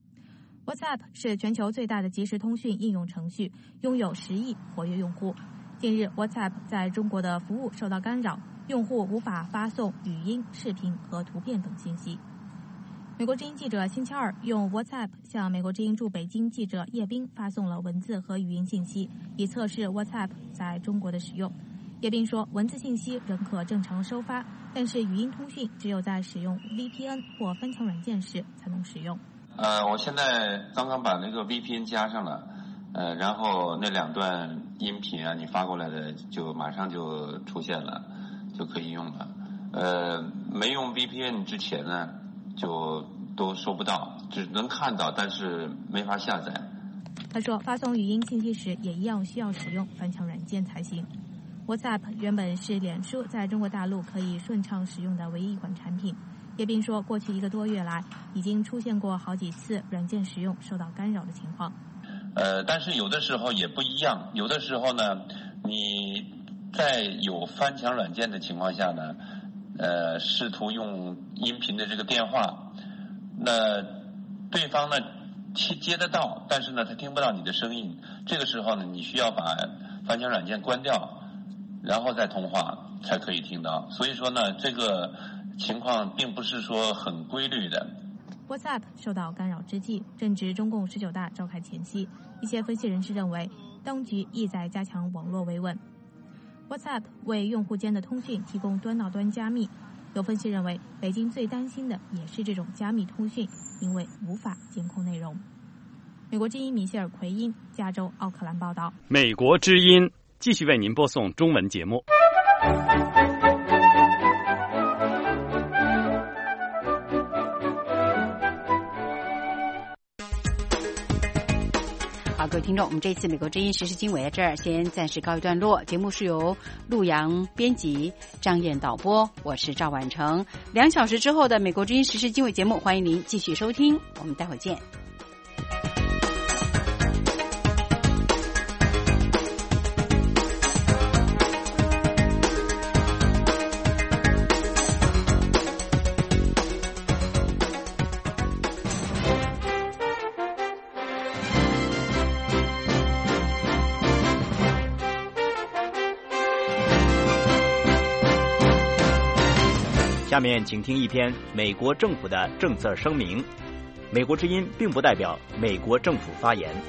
道。WhatsApp 是全球最大的即时通讯应用程序，拥有10亿活跃用户。 近日 WhatsApp 在中国的服务受到干扰，用户无法发送语音、视频和图片等信息。美国之音记者星期二用 WhatsApp 向美国之音驻北京记者叶斌发送了文字和语音信息，以测试 WhatsApp 在中国的使用。叶斌说，文字信息仍可正常收发，但是语音通讯只有在使用 VPN 或翻墙软件时才能使用。 我现在刚刚把那个 VPN 加上了，然后那2段音频啊，你发过来的就马上就出现了，就可以用了。没用 VPN 之前呢，就都收不到，只能看到，但是没法下载。 他说，发送语音信息时也一样需要使用翻墙软件才行。WhatsApp 原本是脸书在中国大陆可以顺畅使用的唯一一款产品。叶斌说，过去1个多月来，已经出现过好几次软件使用受到干扰的情况。 但是有的时候也不一样，有的时候呢，你在有翻墙软件的情况下呢，试图用音频的这个电话，那对方呢接得到，但是呢他听不到你的声音，这个时候呢，你需要把翻墙软件关掉，然后再通话才可以听到。所以说呢，这个情况并不是说很规律的。 WhatsApp 受到干扰之际，正值中共19大召开前夕，一些分析人士认为，当局意在加强网络维稳。WhatsApp 为用户间的通讯提供端到端加密，有分析认为，北京最担心的也是这种加密通讯，因为无法监控内容。美国之音米歇尔·奎因，加州奥克兰报道。 美国之音继续为您播送中文节目。 好，各位听众，我们这次美国之音时事经纬在这儿先暂时告一段落。节目是由陆阳编辑，张燕导播，我是赵婉成。2小时之后的美国之音时事经纬节目，欢迎您继续收听，我们待会儿见。 下面请听一篇美国政府的政策声明。美国之音并不代表美国政府发言。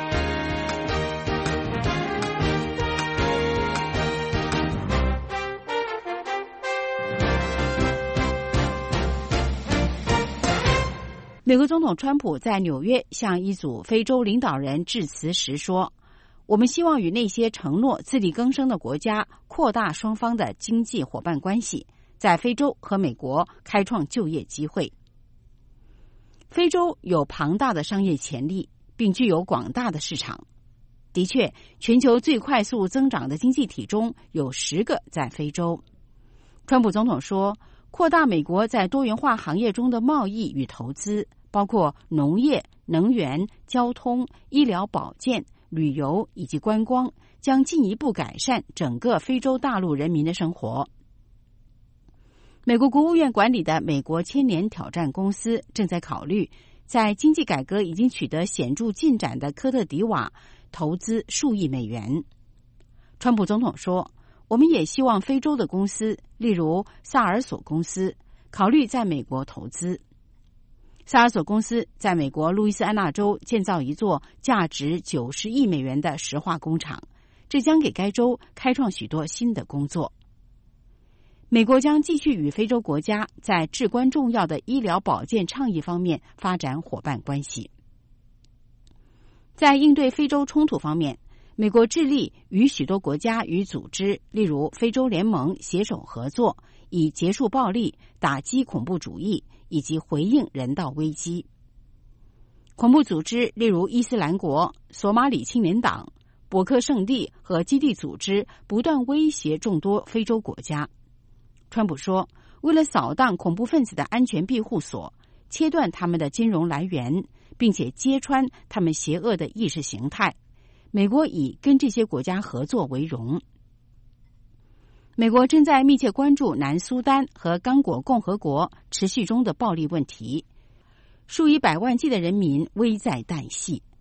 美国总统川普在纽约向一组非洲领导人致辞时说，我们希望与那些承诺自力更生的国家扩大双方的经济伙伴关系，在非洲和美国开创就业机会。非洲有庞大的商业潜力，并具有广大的市场。的确，全球最快速增长的经济体中有10个在非洲。川普总统说，扩大美国在多元化行业中的贸易与投资，包括农业、能源、交通、医疗保健、旅游以及观光，将进一步改善整个非洲大陆人民的生活。美国国务院管理的美国千年挑战公司正在考虑在经济改革已经取得显著进展的科特迪瓦投资数亿美元。川普总统说，我们也希望非洲的公司，例如萨尔索公司，考虑在美国投资。萨尔索公司在美国路易斯安那州建造一座价值90亿美元的石化工厂，这将给该州开创许多新的工作。美国将继续与非洲国家在至关重要的医疗保健倡议方面发展伙伴关系。在应对非洲冲突方面，美国致力与许多国家与组织，例如非洲联盟携手合作，以结束暴力、打击恐怖主义以及回应人道危机。恐怖组织例如伊斯兰国、索马里青年党、伯克圣地和基地组织不断威胁众多非洲国家。川普说，为了扫荡恐怖分子的安全庇护所，切断他们的金融来源，并且揭穿他们邪恶的意识形态，美国以跟这些国家合作为荣。美国正在密切关注南苏丹和刚果共和国持续中的暴力问题，数以百万计的人民危在旦夕。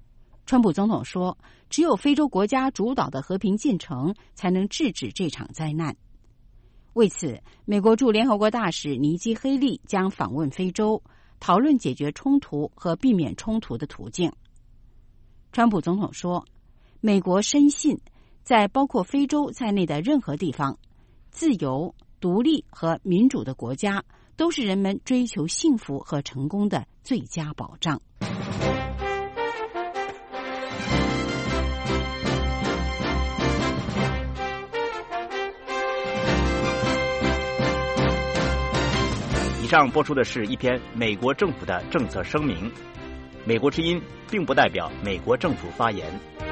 川普总统说，只有非洲国家主导的和平进程才能制止这场灾难。为此，美国驻联合国大使尼基·黑利将访问非洲，讨论解决冲突和避免冲突的途径。川普总统说，美国深信，在包括非洲在内的任何地方，自由、独立和民主的国家都是人们追求幸福和成功的最佳保障。 以上播出的是一篇美国政府的政策声明。美国之音并不代表美国政府发言。